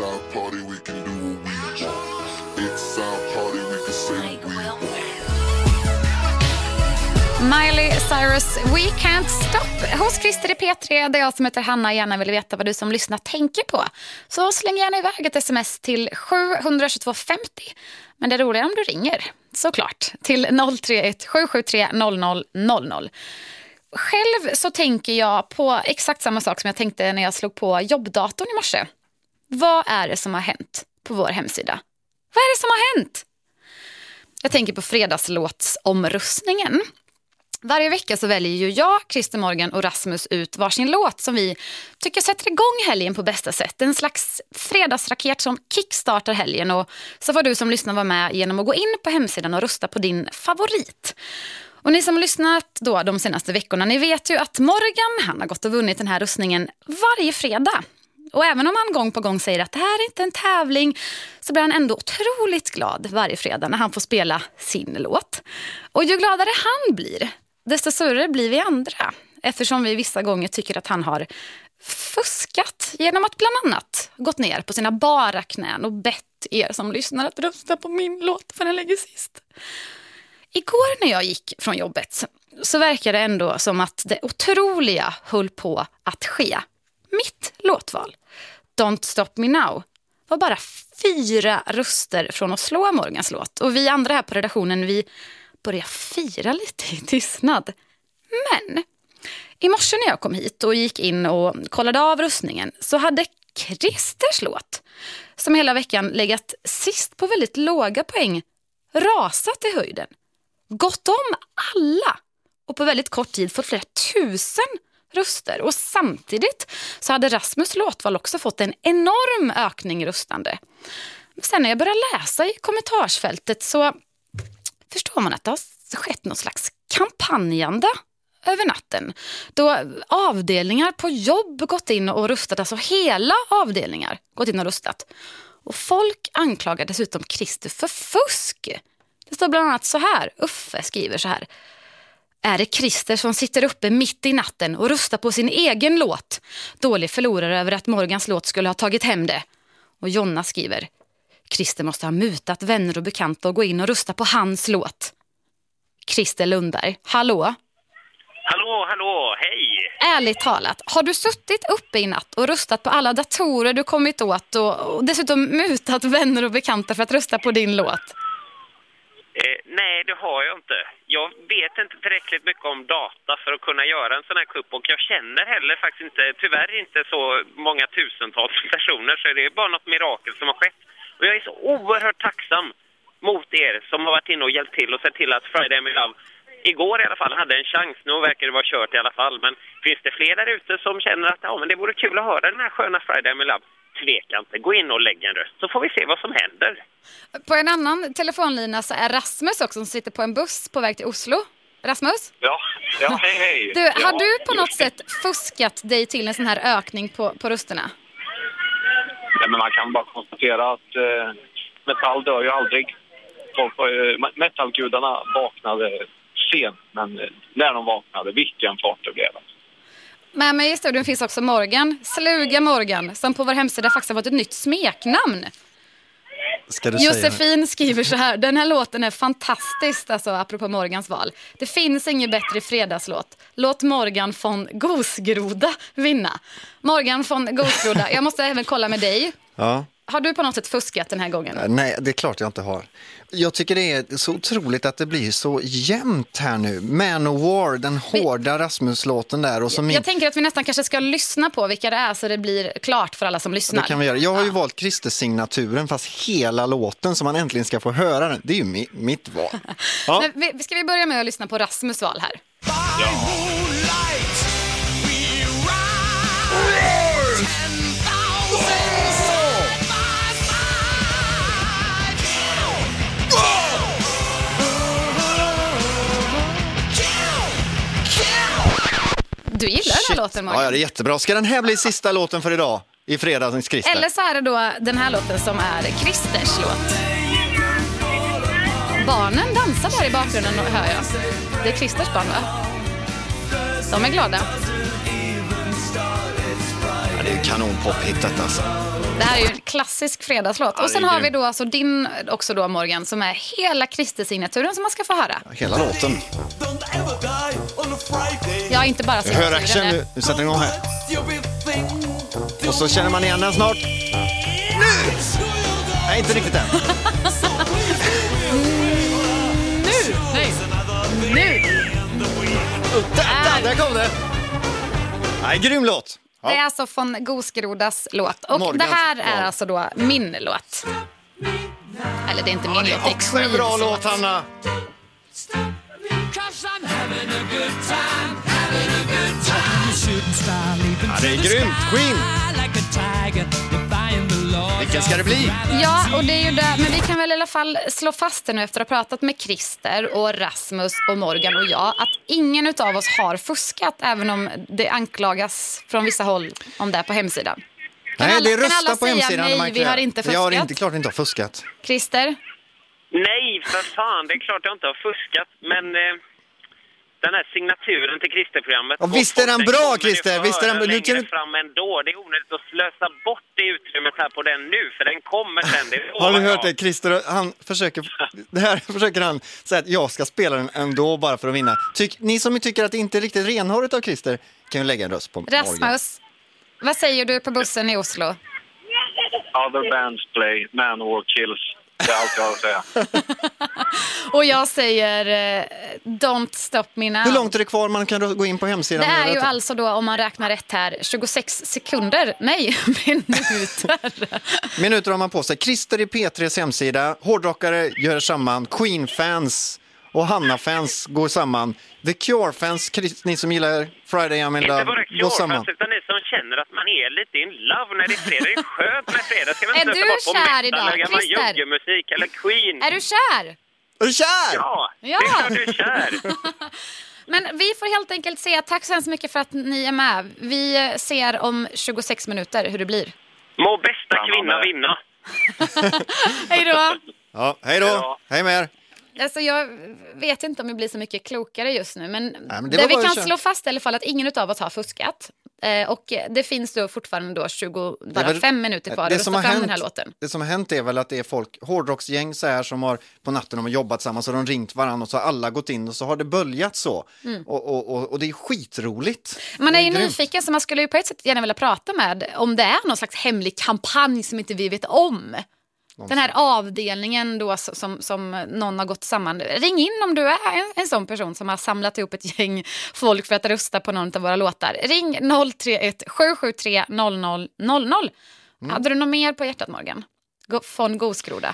Miley Cyrus, We Can't Stop. Hos Christer i P tre, där jag som heter Hanna gärna vill veta vad du som lyssnar tänker på. Så släng gärna iväg ett sms till sju två två femtio. Men det är roligare om du ringer, såklart, till noll tre ett sju sju tre noll noll noll noll. Själv så tänker jag på exakt samma sak som jag tänkte när jag slog på jobbdatorn i morse. Vad är det som har hänt på vår hemsida? Vad är det som har hänt? Jag tänker på fredagslåtsomröstningen. Varje vecka så väljer ju jag, Christer Morgan och Rasmus ut varsin låt som vi tycker sätter igång helgen på bästa sätt. En slags fredagsraket som kickstartar helgen, och så får du som lyssnar vara med genom att gå in på hemsidan och rösta på din favorit. Och ni som har lyssnat då de senaste veckorna, ni vet ju att Morgan, han har gått och vunnit den här röstningen varje fredag. Och även om han gång på gång säger att det här är inte en tävling, så blir han ändå otroligt glad varje fredag när han får spela sin låt. Och ju gladare han blir, desto större blir vi andra. Eftersom vi vissa gånger tycker att han har fuskat genom att bland annat gått ner på sina bara knän och bett er som lyssnar att rösta på min låt för den lägger sist. Igår när jag gick från jobbet så verkar det ändå som att det otroliga höll på att ske. Mitt låtval, Don't Stop Me Now, var bara fyra röster från att slå Morgans låt. Och vi andra här på redaktionen, vi börjar fira lite i tystnad. Men i morse när jag kom hit och gick in och kollade av röstningen, så hade Christers låt, som hela veckan legat sist på väldigt låga poäng, rasat i höjden. Gått om alla och på väldigt kort tid fått flera tusen röster. Och samtidigt så hade Rasmus låtval också fått en enorm ökning röstande. Sen när jag började läsa i kommentarsfältet så förstår man att det har skett någon slags kampanjande över natten. Då avdelningar på jobb gått in och röstat, alltså hela avdelningar gått in och röstat. Och folk anklagar dessutom Christer för fusk. Det står bland annat så här, Uffe skriver så här: är det Christer som sitter uppe mitt i natten och röstar på sin egen låt? Dålig förlorare över att Morgans låt skulle ha tagit hem det. Och Jonna skriver: Christer måste ha mutat vänner och bekanta och gå in och rösta på hans låt. Christer Lundberg, hallå? Hallå, hallå, hej! Ärligt talat, har du suttit uppe i natt och röstat på alla datorer du kommit åt och, och dessutom mutat vänner och bekanta för att rösta på din låt? Eh, nej, det har jag inte. Jag vet inte tillräckligt mycket om data för att kunna göra en sån här kupp, och jag känner heller faktiskt inte, tyvärr inte så många tusentals personer, så det är bara något mirakel som har skett. Och jag är så oerhört tacksam mot er som har varit inne och hjälpt till och sett till att Friday I'm in Love igår i alla fall hade en chans. Nu verkar det vara kört i alla fall, men finns det fler där ute som känner att ja, men det vore kul att höra den här sköna Friday I'm in Love, tveka inte, gå in och lägg en röst så får vi se vad som händer. På en annan telefonlina så är Rasmus också som sitter på en buss på väg till Oslo. Rasmus? Ja, ja hej hej. Du, har ja, du på något sätt fuskat dig till en sån här ökning på, på rösterna? Nej, men man kan bara konstatera att eh, metall dör ju aldrig. Folk, eh, metallgudarna vaknade sent, men eh, när de vaknade, vilken fart det blev. Med mig i studion finns också Morgan, Sluga Morgan, som på vår hemsida faktiskt har fått ett nytt smeknamn. Ska du Josefin säga? skriver så här: den här låten är fantastisk, alltså apropå Morgans val. Det finns ingen bättre fredagslåt. Låt Morgan von Gosgroda vinna. Morgan von Gosgroda, jag måste även kolla med dig. Ja. Har du på något sätt fuskat den här gången? Nej, det är klart jag inte har. Jag tycker det är så otroligt att det blir så jämnt här nu. Manowar, den hårda Rasmus-låten där. Och som jag in... tänker att vi nästan kanske ska lyssna på vilka det är så det blir klart för alla som lyssnar. Det kan vi göra. Jag har ju ja. valt Christer-signaturen, fast hela låten som man äntligen ska få höra den. Det är ju mi- mitt val. Ja. Men, ska vi börja med att lyssna på Rasmus val här? Ja. Du gillar Shit. den här låten, Morgan? Ja, det är jättebra. Ska den här bli sista låten för idag i fredagens Christer? Eller så är det då den här låten som är Christers låt. Barnen dansar där i bakgrunden, hör jag. Det är Christers barn, va? De är glada. Ja, det är ju kanonpop-hittat alltså. Det här är ju en klassisk fredagslåt. Ja, och sen har vi då alltså din också då, Morgan, som är hela Christer-signaturen som man ska få höra. Ja, hela låten. Ja, inte bara signaturen. Hör action nu. Nu sätter den igång här. Och så känner man igen den snart. Nu! Nej, inte riktigt än. mm, nu! Nej. Nu! där, där kom det! Nej, grym låt! Ja. Det är alltså från Goskrodas låt. Och Morgans det här låt. är alltså då min låt. Eller det är inte min Ja, det låt, är det är också en bra Queens låt, Hanna. Ja, det är grymt, Queen. Vilken ska det bli? Ja, och det är ju det. Men vi kan väl i alla fall slå fast det nu efter att ha pratat med Christer och Rasmus och Morgan och jag att ingen utav oss har fuskat, även om det anklagas från vissa håll om det på hemsidan. Kan Nej, alla, det är kan alla rösta på säga hemsidan. nej, man vi har inte fuskat? Jag har inte, klart inte har fuskat. Christer? Nej, för fan. Det är klart jag inte har fuskat. Men eh, den här signaturen till Christer-programmet... Ja, visst är den bra, Christer. Visst är den... Nu kan du... fram ändå. Det är onödigt att slösa bort det utrymmet här på den nu. För den kommer sen. Det har du hört det, Christer? Han försöker... Det här försöker han säga att jag ska spela den ändå bara för att vinna. Tyck, ni som tycker att det inte är riktigt renhårigt av Christer kan ju lägga en röst på Morgan. Rasmus, vad säger du på bussen i Oslo? Other bands play, Manowar kills. Det är allt jag har att säga. Och jag säger uh, Don't stop me now. Hur långt är det kvar? Man kan gå in på hemsidan. Det är ju alltså då, om man räknar rätt här, tjugosex sekunder. Nej, minuter. Minuter har man på sig. Christer i P tre:s hemsida. Hårdrockare gör samman. Queen-fans och Hanna-fans går samman. The Cure-fans, ni som gillar Friday I'm in Love, går samman. Utan ni som känner att man är lite in love när det är fredag. Det är skönt med fredag. Ska man är inte du bort på kär metal, idag, eller gammal Christer? juggemusik eller Queen? Är du kär? Är du kär? Ja, ja. det är klart du är kär. Men vi får helt enkelt säga tack så hemskt mycket för att ni är med. Vi ser om tjugosex minuter hur det blir. Må bästa kvinna vinna. Hej då. Ja, hej då. Hej med er. Alltså jag vet inte om vi blir så mycket klokare just nu. Men, Nej, men det, det vi var kan bara... slå fast i alla fall att ingen av oss har fuskat. Eh, och det finns då fortfarande då tjugo, bara väl, fem minuter kvar att rösta fram hänt, den här låten. Det som har hänt är väl att det är folk, hårdrocksgäng så här, som har på natten de har jobbat tillsammans och de har ringt varandra och så har alla gått in och så har det böljat så. Mm. Och, och, och, och det är skitroligt. Man är ju grymt. nyfiken, så man skulle ju på ett sätt gärna vilja prata med om det är någon slags hemlig kampanj som inte vi vet om. Den här avdelningen då som, som någon har gått samman. Ring in om du är en, en sån person som har samlat ihop ett gäng folk för att rösta på någon av våra låtar. Ring noll tre ett sju sju tre noll noll noll noll. Mm. Hade du något mer på hjärtat, Morgan? Från Goskroda.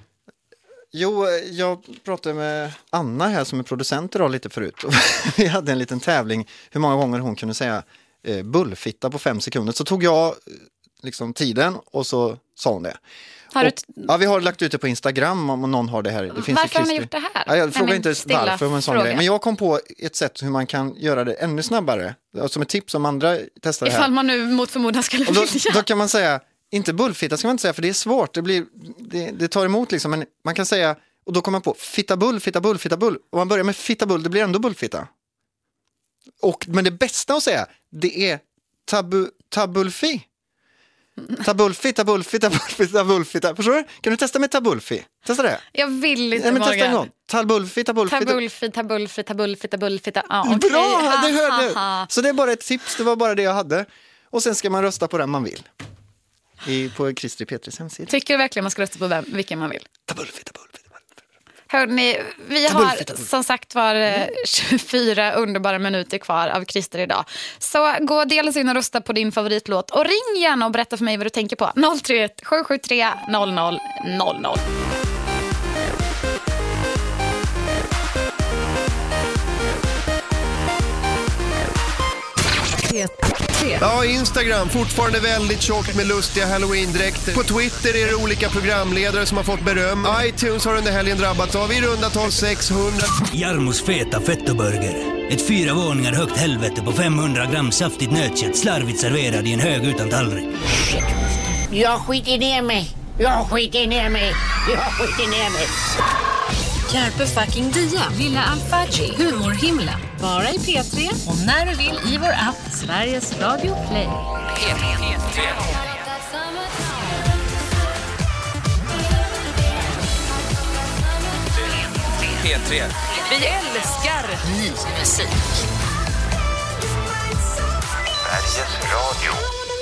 Jo, jag pratade med Anna här som är producent idag lite förut. Vi hade en liten tävling hur många gånger hon kunde säga eh, bullfitta på fem sekunder. Så tog jag liksom tiden och så sa hon det. Har och, ja, vi har lagt ut det på Instagram om någon har det här. Det finns varför har ni gjort det här? Ja, jag frågar inte varför en sån fråga. grej. Men jag kom på ett sätt hur man kan göra det ännu snabbare. Som ett tips om andra testar det här. Ifall man nu mot förmodan skulle och då, vilja. då kan man säga, inte bullfitta ska man inte säga för det är svårt. Det, blir, det, det tar emot liksom. Men man kan säga, och då kommer man på fitta bull, fitta bull, fitta bull. Och man börjar med fitta bull, det blir ändå bullfitta. Och, men det bästa att säga, det är tabu, tabulfi. Tabulfi, tabulfi, tabulfi, tabulfi. Förstår du? Kan du testa med tabulfi? Testa det. Jag vill inte, Nej, men Morgan. testa en gång. Tabulfi, tabulfi. Tabulfi, tabulfi, tabulfi, tabulfi. Ah, okay. Bra, det hörde ha, du. ha. Så det är bara ett tips, det var bara det jag hade. Och sen ska man rösta på den man vill. I, på Christer Petris hemsida. Tycker du verkligen man ska rösta på vem, vilken man vill? Tabulfi, tabulfi. Hörrni, vi har som sagt var tjugofyra underbara minuter kvar av Christer idag. Så gå och dela in och rösta på din favoritlåt. Och ring gärna och berätta för mig vad du tänker på. noll tre ett sju sju tre noll noll noll noll. Ja, Instagram fortfarande väldigt tjockt med lustiga Halloween-dräkter. På Twitter är det olika programledare som har fått beröm. iTunes har under helgen drabbats av i runda tal sexhundra. Jarmos feta fettoburger. Ett fyra våningar högt helvete på femhundra gram saftigt nötkött slarvigt serverad i en hög utan tallrik. Jag skiter ner mig. Jag skiter ner mig. Jag skiter ner mig. Carpe fucking Dia, Lilla Alfaci, Humorhimlen. Bara i P tre och när du vill i vår app Sveriges Radio Play. P tre. P tre. Vi älskar ny musik. Sveriges Radio.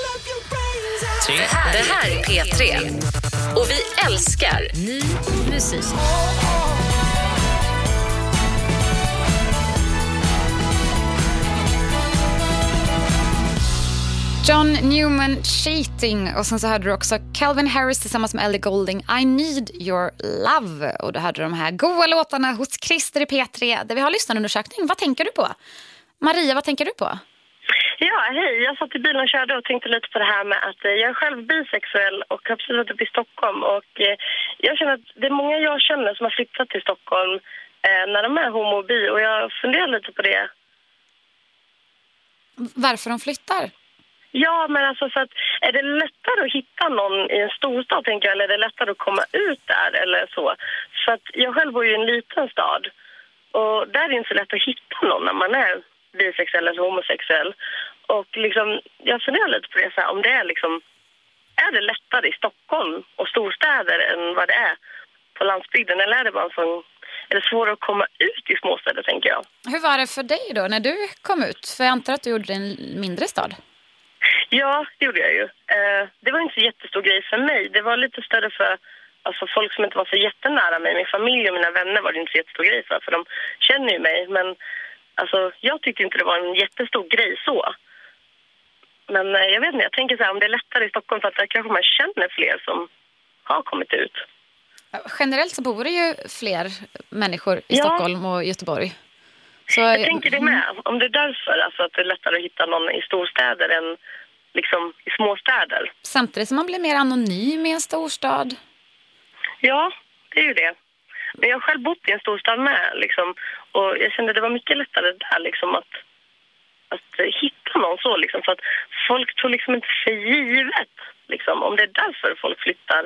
Det här är P tre. Och vi älskar ny musik. John Newman, Cheating. Och sen så hörde du också Calvin Harris tillsammans med Ellie Goulding, I Need Your Love. Och då hörde du de här goa låtarna hos Christer i P tre där vi har lyssnarundersökning. Vad tänker du på? Maria, vad tänker du på? Ja, hej. Jag satt i bilen och körde och tänkte lite på det här med att jag är själv bisexuell och har precis varit uppe i Stockholm. Och jag känner att det är många jag känner som har flyttat till Stockholm när de är homo och bi. Och jag funderar lite på det. Varför de flyttar? Ja, men alltså för att är det lättare att hitta någon i en storstad, tänker jag, eller är det lättare att komma ut där eller så? För att jag själv bor ju i en liten stad och där är det inte så lätt att hitta någon när man är bisexuell eller homosexuell. Och liksom, jag funderar lite på det så här, om det är liksom, är det lättare i Stockholm och storstäder än vad det är på landsbygden, eller är det bara en sån, är det svårare att komma ut i småstäder, tänker jag. Hur var det för dig då när du kom ut? För jag antar att du gjorde det i en mindre stad. Ja, det gjorde jag ju. Eh, det var inte så jättestor grej för mig. Det var lite större för alltså, folk som inte var så jättenära mig. Min familj och mina vänner var det inte så jättestor grej för. För de känner ju mig. Men alltså, jag tyckte inte det var en jättestor grej så. Men eh, jag vet inte, jag tänker så här, om det är lättare i Stockholm för att där kanske man känner fler som har kommit ut. Generellt så bor det ju fler människor i ja. Stockholm och Göteborg. Så, jag tänker det med. Om det är därför alltså, att det är lättare att hitta någon i storstäder än liksom i småstäder. Samtidigt som man blir mer anonym i en storstad. Ja, det är ju det. Men jag har själv bott i en storstad med. Liksom, och jag kände att det var mycket lättare där liksom, att, att hitta någon så. Liksom, för att folk tog liksom inte för givet. Liksom, om det är därför folk flyttar.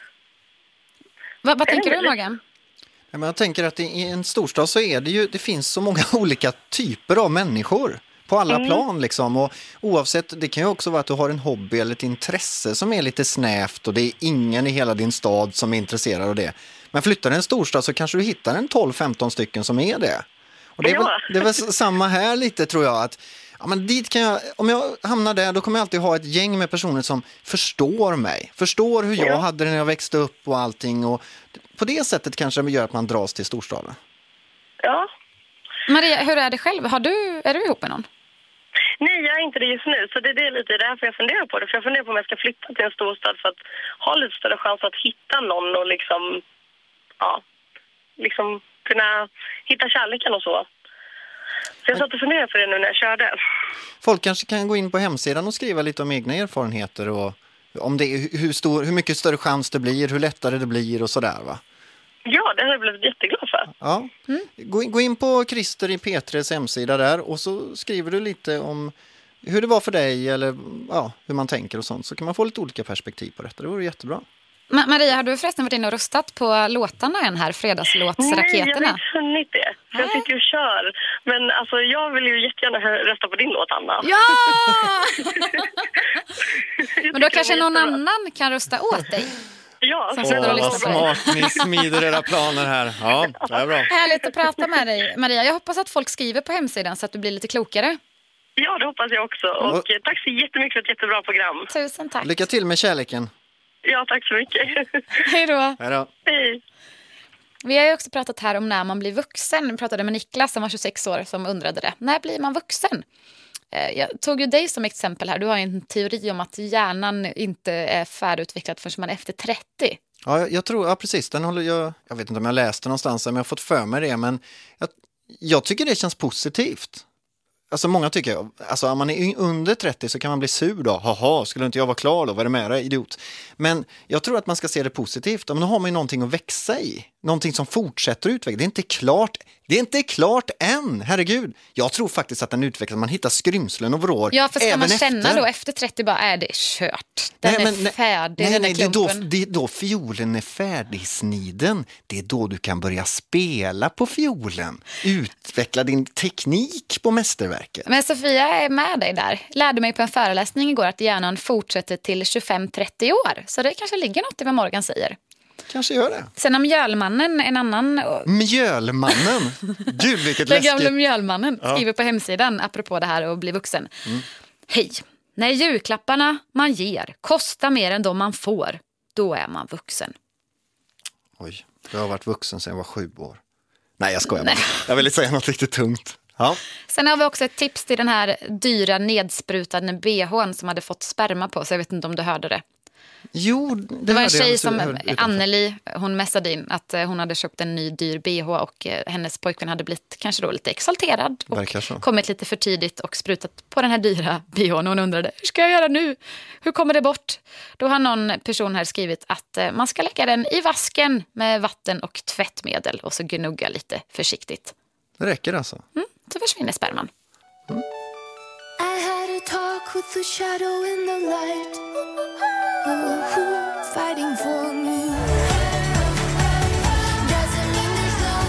Va, vad tänker du, Morgan? Ja, men jag tänker att i en storstad så är det ju, det finns så många olika typer av människor på alla mm. plan liksom, och oavsett, det kan ju också vara att du har en hobby eller ett intresse som är lite snävt och det är ingen i hela din stad som är intresserad av det. Men flyttar du en storstad så kanske du hittar en tolv femton stycken som är det. Och det är, ja. väl, det är väl samma här lite, tror jag, att ja, men dit kan jag, om jag hamnar där, då kommer jag alltid ha ett gäng med personer som förstår mig, förstår hur jag ja. hade det när jag växte upp och allting, och på det sättet kanske det gör att man dras till storstaden. Ja. Maria, hur är det själv? Har du, är du ihop med någon? Nej, jag är inte det just nu. Så det är lite därför jag funderar på det. För jag funderar på om jag ska flytta till en storstad för att ha lite större chans att hitta någon och liksom, ja, liksom kunna hitta kärleken och så. Så jag satt och funderade på det nu när jag körde. Folk kanske kan gå in på hemsidan och skriva lite om egna erfarenheter och om det är hur, stor, hur mycket större chans det blir, hur lättare det blir och sådär, va? Ja, det har jag blivit jätteglad för. Ja. Mm. Gå, gå in på Christer i P tres hemsida där och så skriver du lite om hur det var för dig eller ja, hur man tänker och sånt. Så kan man få lite olika perspektiv på detta. Det vore jättebra. Ma- Maria, har du förresten varit inne och röstat på låtarna än här, fredagslåtsraketerna? Nej, jag har inte funnit det. Jag sitter ju och kör. Men alltså, jag vill ju jättegärna rösta på din låt, Anna. Ja! Men då kanske någon annan kan rösta åt dig. Ja, som Åh, vad smart, ni smider era planer här. Ja, det är bra. Härligt att prata med dig, Maria. Jag hoppas att folk skriver på hemsidan så att du blir lite klokare. Ja, det hoppas jag också. Och och tack så jättemycket för ett jättebra program. Tusen tack. Lycka till med kärleken. Ja, tack så mycket. Hej då. Hej då. Hej. Vi har ju också pratat här om när man blir vuxen. Vi pratade med Niklas som var tjugosex år som undrade det. När blir man vuxen? Jag tog ju dig som exempel här. Du har en teori om att hjärnan inte är färdigutvecklad förrän man är efter trettio. Ja, jag, jag tror, ja precis. Den håller jag, jag vet inte om jag läste någonstans men jag har fått för mig det. Men jag, jag tycker det känns positivt. Alltså många tycker, alltså om man är under trettio så kan man bli sur då. Haha, skulle inte jag vara klar då? Vad är det med dig, idiot? Men jag tror att man ska se det positivt. Men då har man ju någonting att växa i. Någonting som fortsätter att utveckla. Det är inte klart, det är inte klart än, herregud. Jag tror faktiskt att den utvecklas, man hittar skrymslen och vrår. Ja, för ska även man känna efter. då efter trettio bara är det kört. Den nej, men, är färdig, nej, den nej, är det, är då, klumpen. det är då fiolen är färdigsniden. Det är då du kan börja spela på fiolen. Utveckla din teknik på mästerverket. Men Sofia är med dig där. Lärde mig på en föreläsning igår att hjärnan fortsätter till tjugofem trettio år. Så det kanske ligger något i vad Morgan säger. Kanske gör det. Sen om Mjölmannen, en annan... Mjölmannen? Gud, vilket Den läskigt. gamla Mjölmannen Ja. skriver på hemsidan, apropå det här att bli vuxen. Mm. Hej, när julklapparna man ger kostar mer än de man får, då är man vuxen. Oj, jag har varit vuxen sedan jag var sju år. Nej, jag skojar bara. Jag ville säga något riktigt tungt. Ja. Sen har vi också ett tips till den här dyra nedsprutade B H:n som hade fått sperma på, så jag vet inte om du hörde det. Jo, det, det var en hörde jag tjej ut- som, utanför. Anneli, hon messade in att eh, hon hade köpt en ny dyr B H och eh, hennes pojkvän hade blivit kanske då lite exalterad och Verkar så. kommit lite för tidigt och sprutat på den här dyra B H:n och hon undrade, hur ska jag göra nu? Hur kommer det bort? Då har någon person här skrivit att eh, man ska lägga den i vasken med vatten och tvättmedel och så gnugga lite försiktigt. Det räcker alltså. Mm, så försvinner sperman. I had a talk with the shadow in the light. Ooh, fighting for me. Doesn't mean there's no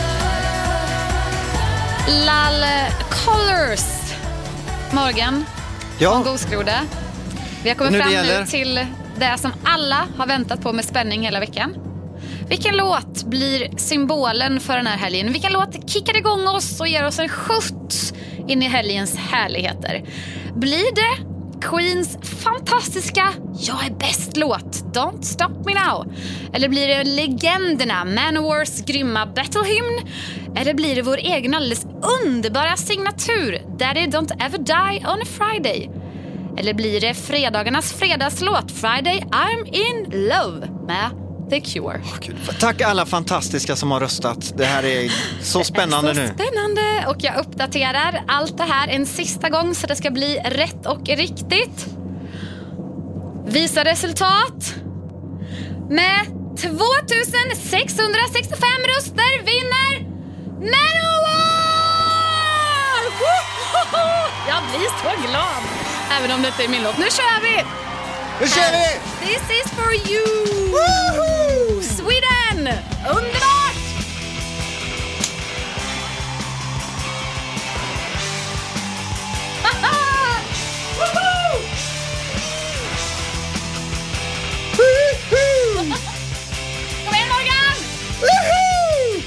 color. Lal Colors. Morgan. Ja. Och Goskroda. Vi har kommit Nu det fram gäller. nu till det som alla har väntat på med spänning hela veckan. Vilken låt blir symbolen för den här helgen? Vilken låt kickar igång oss och ger oss en skjuts in i helgens härligheter? Blir det Queens fantastiska Jag är bäst-låt Don't Stop Me Now? Eller blir det legenderna Manowars grymma battlehymn? Eller blir det vår egen alldeles underbara signatur Daddy Don't Ever Die on a Friday? Eller blir det fredagarnas fredagslåt Friday I'm in Love med The Cure? Tack alla fantastiska som har röstat. Det här är så spännande så nu. Spännande, och jag uppdaterar allt det här en sista gång så det ska bli rätt och riktigt. Visa resultat. Med tvåtusensexhundrasextiofem röster vinner Manowar! Woho! Jag blir så glad. Även om det inte är min låt. Nu kör vi! Nu kör vi! This is for you! Woohoo! Sweden! Underbart! Woohoo! Kom igen, Morgan! Woohoo!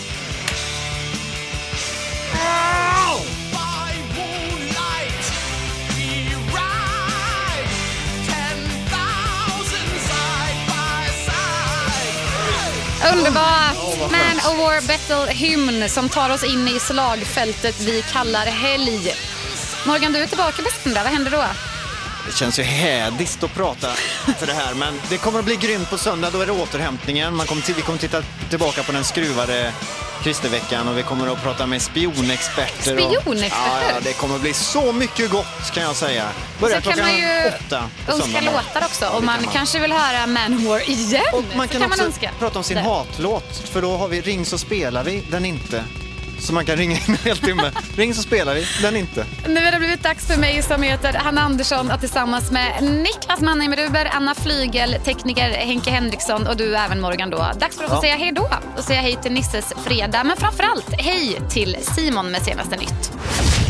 Underbart! Man of War Battle-hymn som tar oss in i slagfältet vi kallar helg. Morgan, du är tillbaka på söndag. Vad händer då? Det känns ju hädiskt att prata för det här, men det kommer att bli grymt på söndag. Då är det återhämtningen. Man kommer till, vi kommer titta tillbaka på den skruvade Kristerveckan och vi kommer att prata med spionexperter. Spionexperter? Och, ja, det kommer att bli så mycket gott, kan jag säga. Börjar Så kan klockan man ju åtta på önska söndag. låtar också. Och Det man, kan man. kanske vill höra Man of War igen. Och man Så kan, kan också man önska. prata om sin Där. hatlåt, för då har vi Ring så spelar vi den inte. Så man kan ringa in en hel timme. Ring så spelar vi den inte. Nu har det blivit dags för mig som heter Hanna Andersson att tillsammans med Niklas Mannheim-Ruber, Anna Flygel, tekniker Henke Henriksson och du även Morgan då. Dags för att få Ja. säga hej då och säga hej till Nisses fredag. Men framförallt hej till Simon med senaste nytt.